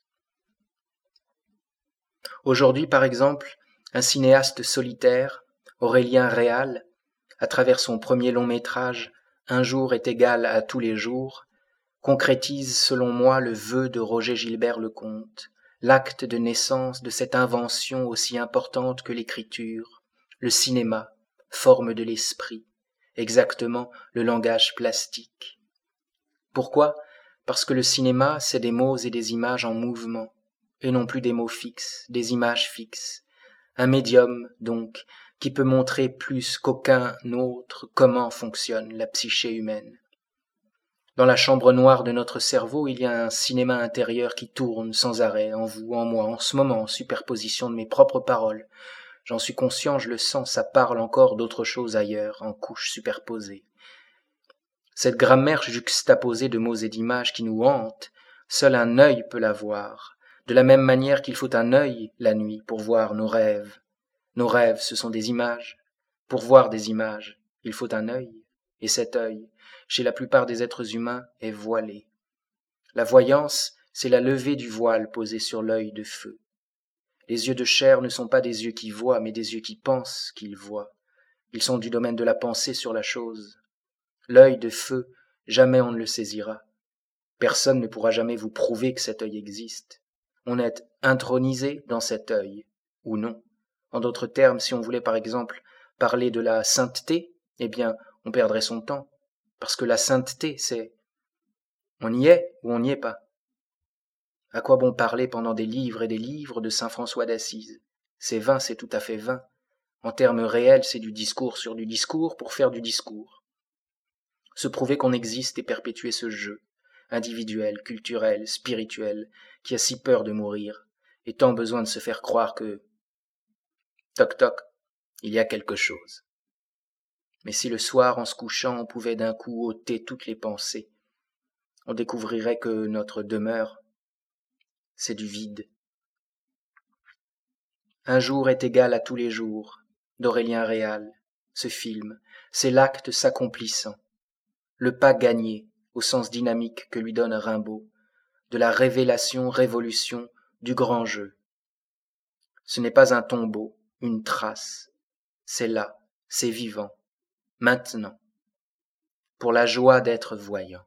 Aujourd'hui, par exemple, un cinéaste solitaire, Aurélien Réal, à travers son premier long métrage « Un jour est égal à tous les jours », concrétise selon moi le vœu de Roger Gilbert Lecomte, l'acte de naissance de cette invention aussi importante que l'écriture, le cinéma, forme de l'esprit, exactement le langage plastique. Pourquoi ? Parce que le cinéma, c'est des mots et des images en mouvement, et non plus des mots fixes, des images fixes. Un médium, donc, qui peut montrer plus qu'aucun autre comment fonctionne la psyché humaine. Dans la chambre noire de notre cerveau, il y a un cinéma intérieur qui tourne sans arrêt, en vous, en moi, en ce moment, en superposition de mes propres paroles. J'en suis conscient, je le sens, ça parle encore d'autre chose ailleurs, en couches superposées. Cette grammaire juxtaposée de mots et d'images qui nous hante, seul un œil peut la voir, de la même manière qu'il faut un œil la nuit pour voir nos rêves. Nos rêves, ce sont des images. Pour voir des images, il faut un œil, et cet œil, chez la plupart des êtres humains, est voilé. La voyance, c'est la levée du voile posé sur l'œil de feu. Les yeux de chair ne sont pas des yeux qui voient, mais des yeux qui pensent qu'ils voient. Ils sont du domaine de la pensée sur la chose. L'œil de feu, jamais on ne le saisira. Personne ne pourra jamais vous prouver que cet œil existe. On est intronisé dans cet œil, ou non. En d'autres termes, si on voulait par exemple parler de la sainteté, eh bien, on perdrait son temps. Parce que la sainteté, c'est on y est ou on n'y est pas. À quoi bon parler pendant des livres et des livres de saint François d'Assise? C'est vain, c'est tout à fait vain. En termes réels, c'est du discours sur du discours pour faire du discours. Se prouver qu'on existe et perpétuer ce jeu, individuel, culturel, spirituel, qui a si peur de mourir, et tant besoin de se faire croire que, toc toc, il y a quelque chose. Mais si le soir, en se couchant, on pouvait d'un coup ôter toutes les pensées, on découvrirait que notre demeure, c'est du vide. Un jour est égal à tous les jours, d'Aurélien Réal, ce film, c'est l'acte s'accomplissant, le pas gagné, au sens dynamique que lui donne Rimbaud, de la révélation-révolution du grand jeu. Ce n'est pas un tombeau, une trace, c'est là, c'est vivant, maintenant. pour la joie d'être voyant.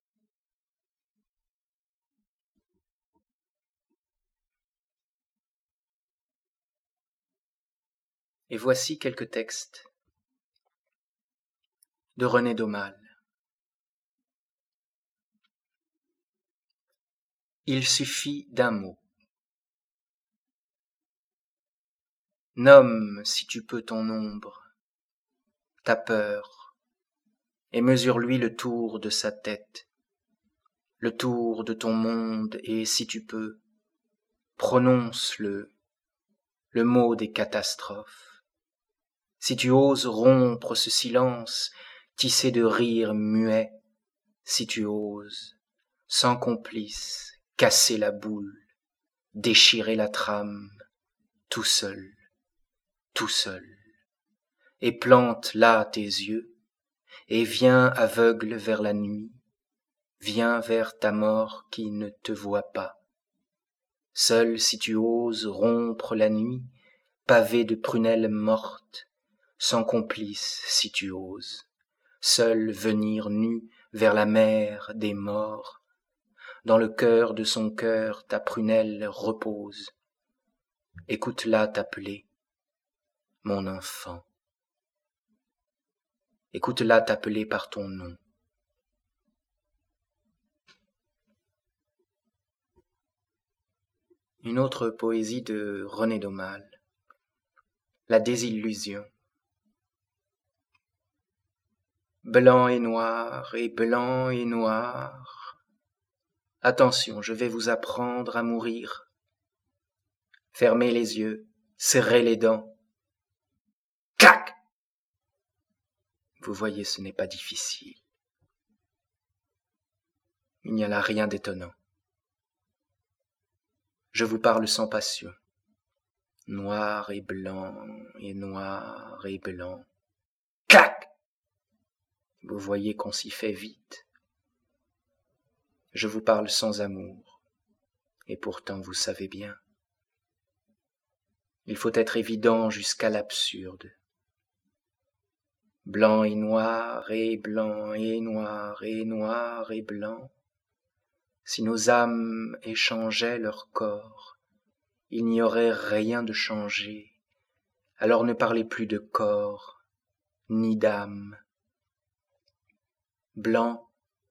Et voici quelques textes de René Daumal. Il suffit d'un mot. Nomme, si tu peux, ton ombre, ta peur, et mesure-lui le tour de sa tête, le tour de ton monde, et si tu peux, prononce le mot des catastrophes. Si tu oses rompre ce silence, tisser de rires muets, si tu oses, sans complice, casser la boule, déchirer la trame, tout seul, et plante là tes yeux, et viens aveugle vers la nuit, viens vers ta mort qui ne te voit pas. Seul si tu oses rompre la nuit, pavé de prunelles mortes, sans complice si tu oses, seul venir nu vers la mer des morts, dans le cœur de son cœur ta prunelle repose, écoute-la t'appeler, mon enfant. Écoute-la t'appeler par ton nom. Une autre poésie de René Daumal, La désillusion. Blanc et noir, et blanc et noir. Attention, je vais vous apprendre à mourir. Fermez les yeux, serrez les dents. Clac! Vous voyez, ce n'est pas difficile. Il n'y a là rien d'étonnant. Je vous parle sans passion. Noir et blanc, et noir et blanc. Clac! Vous voyez qu'on s'y fait vite. Je vous parle sans amour, et pourtant vous savez bien. Il faut être évident jusqu'à l'absurde. Blanc et noir, et blanc et noir, et noir et blanc. Si nos âmes échangeaient leurs corps, il n'y aurait rien de changé. Alors ne parlez plus de corps, ni d'âme. Blanc,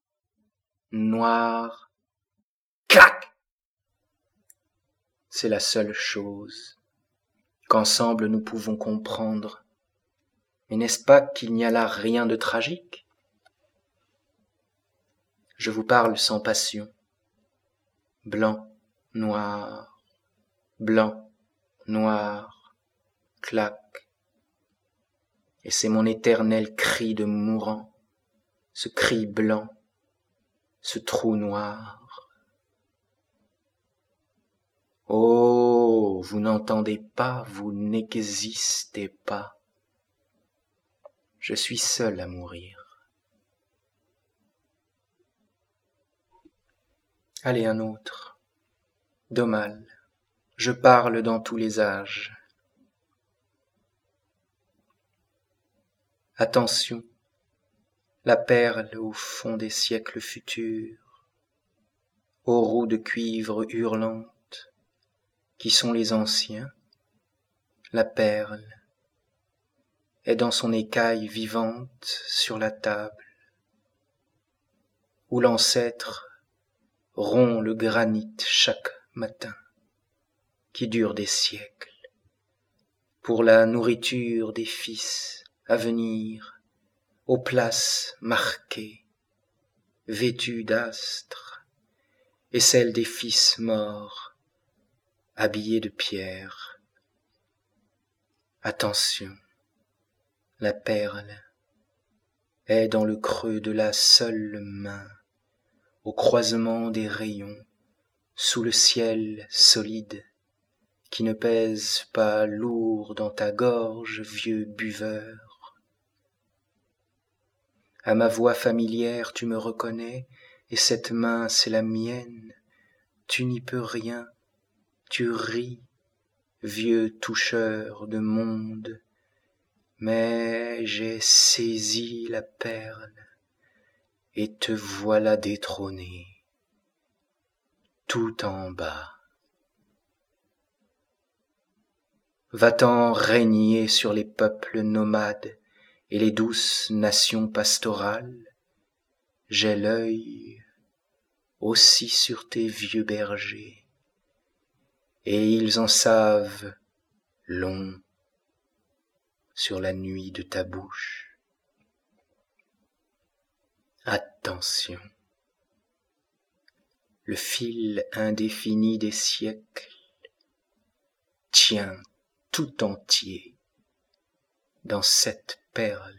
noir, clac! C'est la seule chose qu'ensemble nous pouvons comprendre. Mais n'est-ce pas qu'il n'y a là rien de tragique? Je vous parle sans passion. Blanc, noir, clac. Et c'est mon éternel cri de mourant, ce cri blanc, ce trou noir. Oh, vous n'entendez pas, vous n'existez pas. Je suis seul à mourir. Allez, un autre. Daumal. Je parle dans tous les âges. Attention, la perle au fond des siècles futurs, aux roues de cuivre hurlantes, qui sont les anciens, la perle est dans son écaille vivante sur la table, où l'ancêtre rompt le granit chaque matin, qui dure des siècles, pour la nourriture des fils à venir, aux places marquées, vêtues d'astres, et celles des fils morts, habillés de pierre. Attention, la perle est dans le creux de la seule main, au croisement des rayons, sous le ciel solide, qui ne pèse pas lourd dans ta gorge, vieux buveur. À ma voix familière tu me reconnais, et cette main c'est la mienne, tu n'y peux rien, tu ris, vieux toucheur de monde, mais j'ai saisi la perle, et te voilà détrôné, tout en bas. Va-t'en régner sur les peuples nomades et les douces nations pastorales. J'ai l'œil aussi sur tes vieux bergers, et ils en savent long sur la nuit de ta bouche. Attention, le fil indéfini des siècles tient tout entier dans cette perle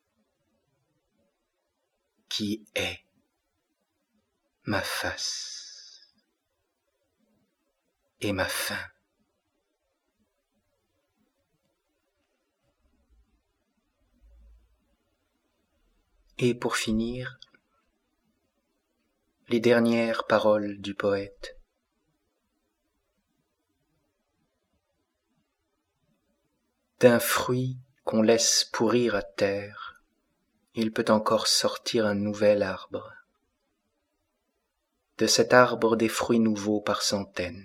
qui est ma face et ma fin. Et pour finir, les dernières paroles du poète. D'un fruit qu'on laisse pourrir à terre, il peut encore sortir un nouvel arbre. De cet arbre des fruits nouveaux par centaines.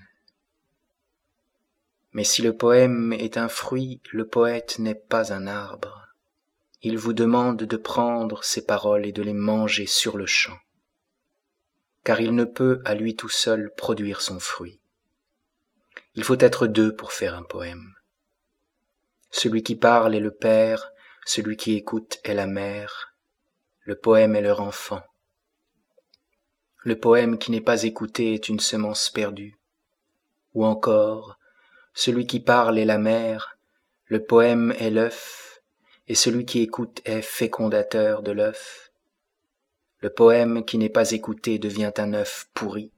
Mais si le poème est un fruit, le poète n'est pas un arbre. Il vous demande de prendre ces paroles et de les manger sur le champ, car il ne peut à lui tout seul produire son fruit. Il faut être deux pour faire un poème. Celui qui parle est le père, celui qui écoute est la mère, le poème est leur enfant. Le poème qui n'est pas écouté est une semence perdue. Ou encore, celui qui parle est la mère, le poème est l'œuf, et celui qui écoute est fécondateur de l'œuf. Le poème qui n'est pas écouté devient un œuf pourri.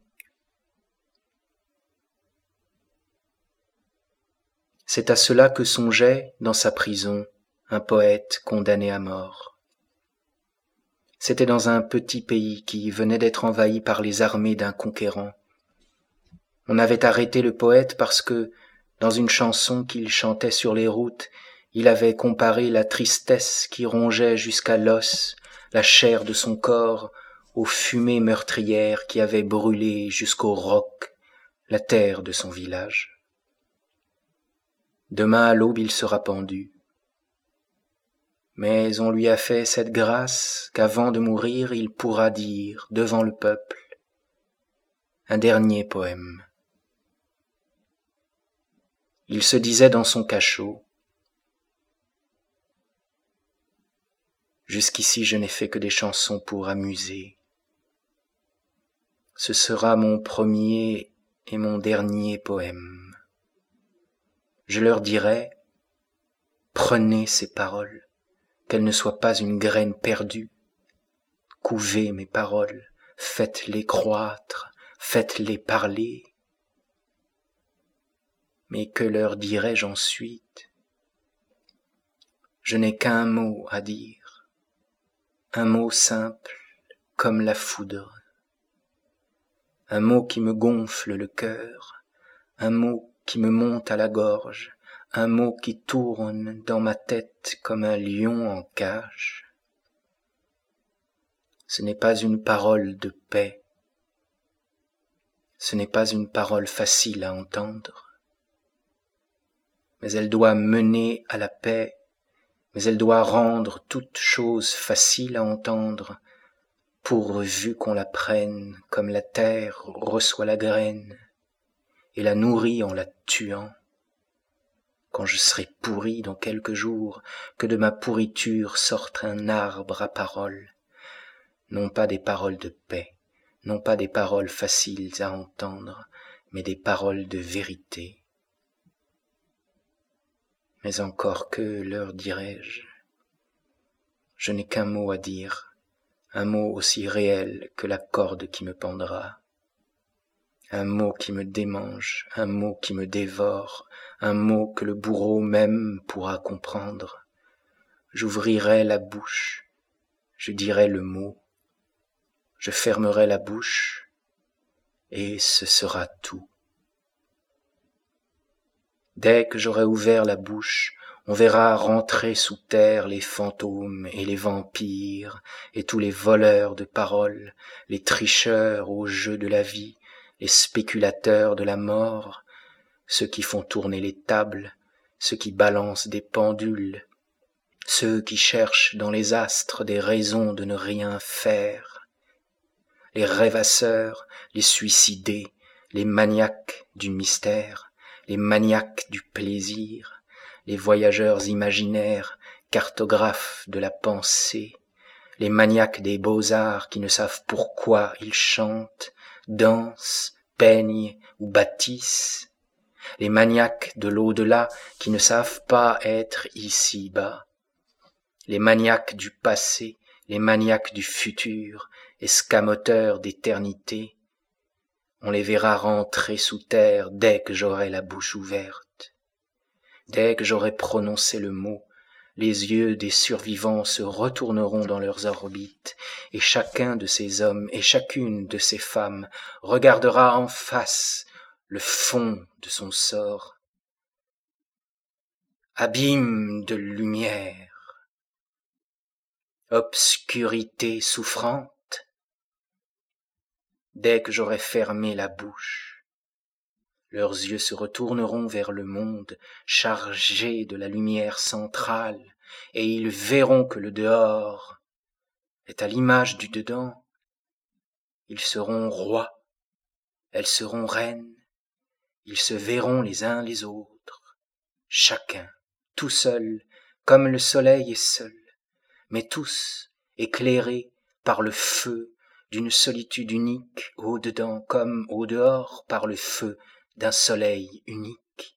C'est à cela que songeait, dans sa prison, un poète condamné à mort. C'était dans un petit pays qui venait d'être envahi par les armées d'un conquérant. On avait arrêté le poète parce que, dans une chanson qu'il chantait sur les routes, il avait comparé la tristesse qui rongeait jusqu'à l'os, la chair de son corps, aux fumées meurtrières qui avaient brûlé jusqu'au roc la terre de son village. Demain à l'aube il sera pendu. Mais on lui a fait cette grâce qu'avant de mourir il pourra dire devant le peuple un dernier poème. Il se disait dans son cachot: jusqu'ici je n'ai fait que des chansons pour amuser. Ce sera mon premier et mon dernier poème. Je leur dirai: prenez ces paroles, qu'elles ne soient pas une graine perdue. Couvez mes paroles, faites-les croître, faites-les parler. Mais que leur dirai-je ensuite? Je n'ai qu'un mot à dire, un mot simple comme la foudre, un mot qui me gonfle le cœur, un mot qui me monte à la gorge, un mot qui tourne dans ma tête comme un lion en cage. Ce n'est pas une parole de paix, ce n'est pas une parole facile à entendre, mais elle doit mener à la paix, mais elle doit rendre toute chose facile à entendre, pourvu qu'on la prenne comme la terre reçoit la graine et la nourrit en la tuant. Quand je serai pourri dans quelques jours, que de ma pourriture sorte un arbre à paroles, non pas des paroles de paix, non pas des paroles faciles à entendre, mais des paroles de vérité. Mais encore que leur dirai-je? Je n'ai qu'un mot à dire, un mot aussi réel que la corde qui me pendra. Un mot qui me démange, un mot qui me dévore, un mot que le bourreau même pourra comprendre. J'ouvrirai la bouche, je dirai le mot, je fermerai la bouche, et ce sera tout. Dès que j'aurai ouvert la bouche, On verra rentrer sous terre les fantômes et les vampires, et tous les voleurs de paroles, les tricheurs au jeu de la vie, les spéculateurs de la mort, ceux qui font tourner les tables, ceux qui balancent des pendules, ceux qui cherchent dans les astres des raisons de ne rien faire, les rêvasseurs, les suicidés, les maniaques du mystère, les maniaques du plaisir, les voyageurs imaginaires, cartographes de la pensée, les maniaques des beaux-arts qui ne savent pourquoi ils chantent, dansent, peignent ou bâtissent, les maniaques de l'au-delà qui ne savent pas être ici-bas, les maniaques du passé, les maniaques du futur, escamoteurs d'éternité, on les verra rentrer sous terre dès que j'aurai la bouche ouverte. Dès que j'aurai prononcé le mot, les yeux des survivants se retourneront dans leurs orbites, et chacun de ces hommes et chacune de ces femmes regardera en face le fond de son sort. Abîme de lumière, obscurité souffrante, dès que j'aurai fermé la bouche, leurs yeux se retourneront vers le monde chargé de la lumière centrale, et ils verront que le dehors est à l'image du dedans. Ils seront rois, elles seront reines, ils se verront les uns les autres, chacun, tout seul, comme le soleil est seul, mais tous éclairés par le feu d'une solitude unique au-dedans comme au-dehors par le feu d'un soleil unique.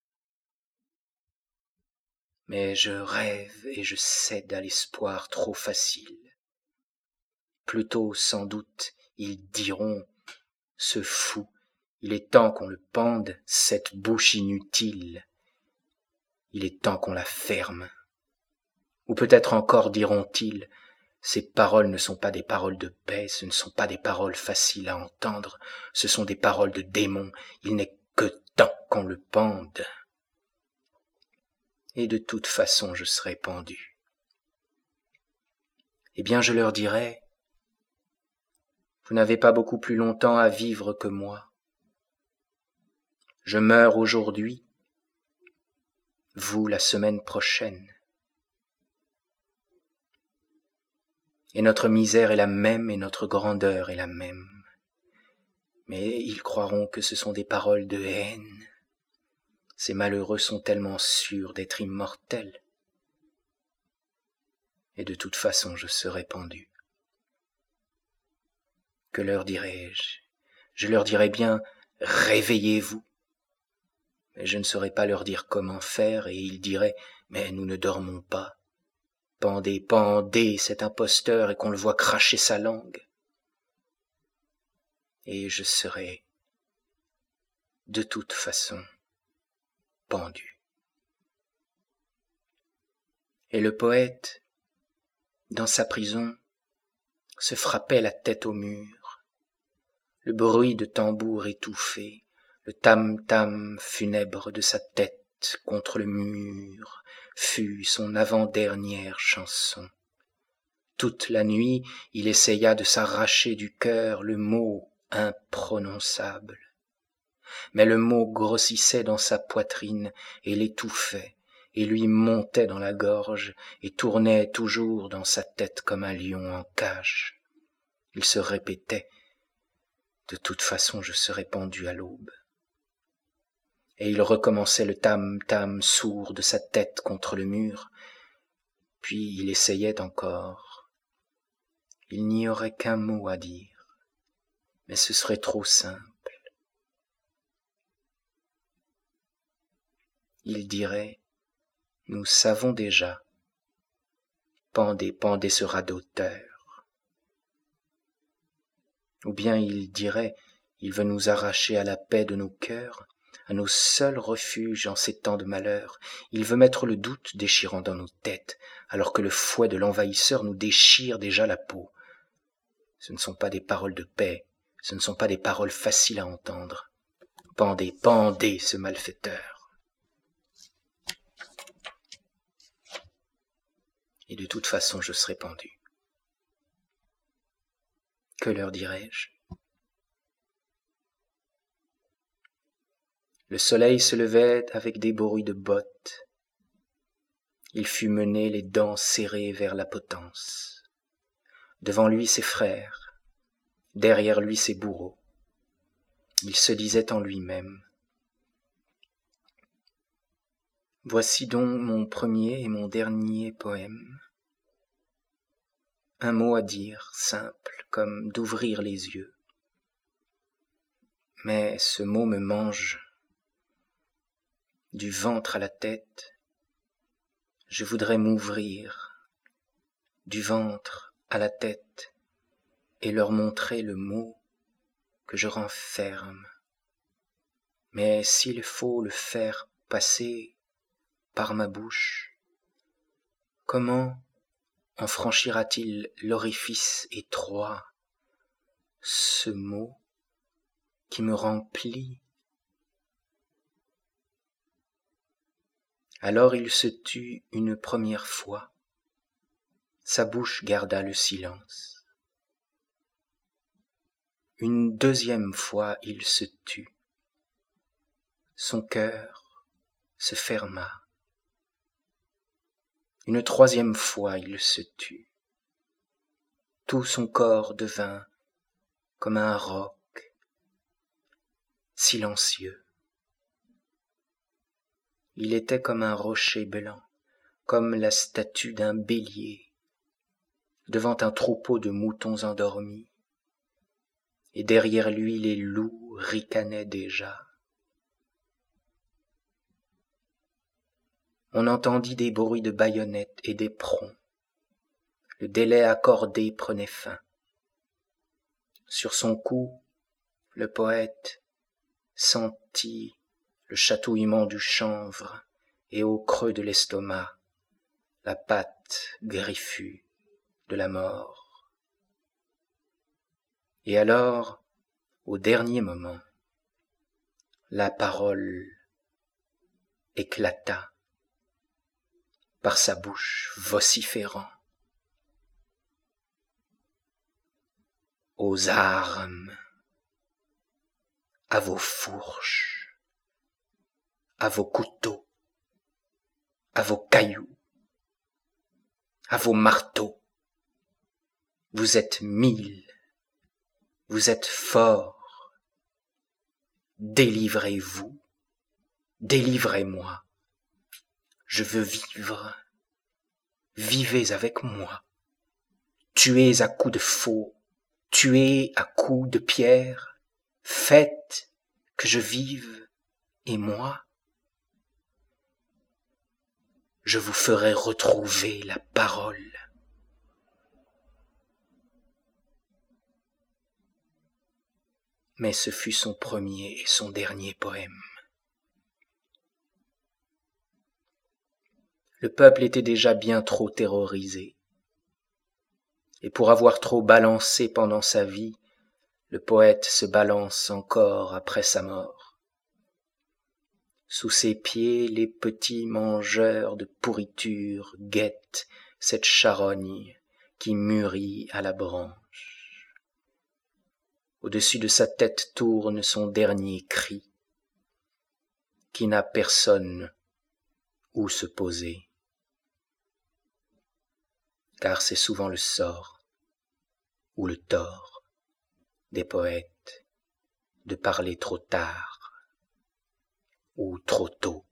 Mais je rêve et je cède à l'espoir trop facile. Plutôt, sans doute, ils diront, ce fou, il est temps qu'on le pende, cette bouche inutile. Il est temps qu'on la ferme. Ou peut-être encore diront-ils, ces paroles ne sont pas des paroles de paix, ce ne sont pas des paroles faciles à entendre, ce sont des paroles de démons, il n'est que temps qu'on le pende. Et de toute façon je serai pendu. Eh bien je leur dirai, vous n'avez pas beaucoup plus longtemps à vivre que moi. Je meurs aujourd'hui, vous la semaine prochaine. Et notre misère est la même et notre grandeur est la même. Mais ils croiront que ce sont des paroles de haine. Ces malheureux sont tellement sûrs d'être immortels. Et de toute façon je serai pendu. Que leur dirai-je? Je leur dirai bien, réveillez-vous. Mais je ne saurais pas leur dire comment faire, et ils diraient, mais nous ne dormons pas. Pendez, pendez cet imposteur et qu'on le voie cracher sa langue. Et je serai, de toute façon, pendu. Et le poète, dans sa prison, se frappait la tête au mur, le bruit de tambour étouffé, le tam-tam funèbre de sa tête contre le mur fut son avant-dernière chanson. Toute la nuit, il essaya de s'arracher du cœur le mot imprononçable. Mais le mot grossissait dans sa poitrine et l'étouffait, et lui montait dans la gorge et tournait toujours dans sa tête comme un lion en cage. Il se répétait, de toute façon je serai pendu à l'aube. Et il recommençait le tam-tam sourd de sa tête contre le mur, puis il essayait encore. Il n'y aurait qu'un mot à dire, mais ce serait trop simple. Il dirait, nous savons déjà, pendez, pendez ce radoteur. Ou bien il dirait, il veut nous arracher à la paix de nos cœurs, à nos seuls refuges en ces temps de malheur. Il veut mettre le doute déchirant dans nos têtes, alors que le fouet de l'envahisseur nous déchire déjà la peau. Ce ne sont pas des paroles de paix, ce ne sont pas des paroles faciles à entendre. Pendez, pendez ce malfaiteur. et de toute façon je serai pendu. Que leur dirai-je ? Le soleil se levait avec des bruits de bottes. Il fut mené les dents serrées vers la potence. Devant lui ses frères, derrière lui ses bourreaux. Il se disait en lui-même: voici donc mon premier et mon dernier poème. Un mot à dire, simple, comme d'ouvrir les yeux. Mais ce mot me mange. Du ventre à la tête, je voudrais m'ouvrir, du ventre à la tête, et leur montrer le mot que je renferme. Mais s'il faut le faire passer par ma bouche, comment en franchira-t-il l'orifice étroit, ce mot qui me remplit? Alors il se tut une première fois, sa bouche garda le silence. Une deuxième fois il se tut, son cœur se ferma. Une troisième fois il se tut, tout son corps devint comme un roc, silencieux. Il était comme un rocher blanc, comme la statue d'un bélier, devant un troupeau de moutons endormis, et derrière lui les loups ricanaient déjà. On entendit des bruits de baïonnettes et d'éperons. Le délai accordé prenait fin. Sur son cou, le poète sentit le chatouillement du chanvre et au creux de l'estomac, la patte griffue de la mort. Et alors, au dernier moment, la parole éclata par sa bouche vociférant: aux armes, à vos fourches, à vos couteaux, à vos cailloux, à vos marteaux. Vous êtes 1000, vous êtes forts. Délivrez-vous, délivrez-moi. Je veux vivre. Vivez avec moi. Tuez à coups de faux, tuez à coups de pierre. Faites que je vive, et moi, je vous ferai retrouver la parole. Mais ce fut son premier et son dernier poème. Le peuple était déjà bien trop terrorisé. Et pour avoir trop balancé pendant sa vie, le poète se balance encore après sa mort. Sous ses pieds, les petits mangeurs de pourriture guettent cette charogne qui mûrit à la branche. Au-dessus de sa tête tourne son dernier cri, qui n'a personne où se poser. Car c'est souvent le sort ou le tort des poètes de parler trop tard ou trop tôt.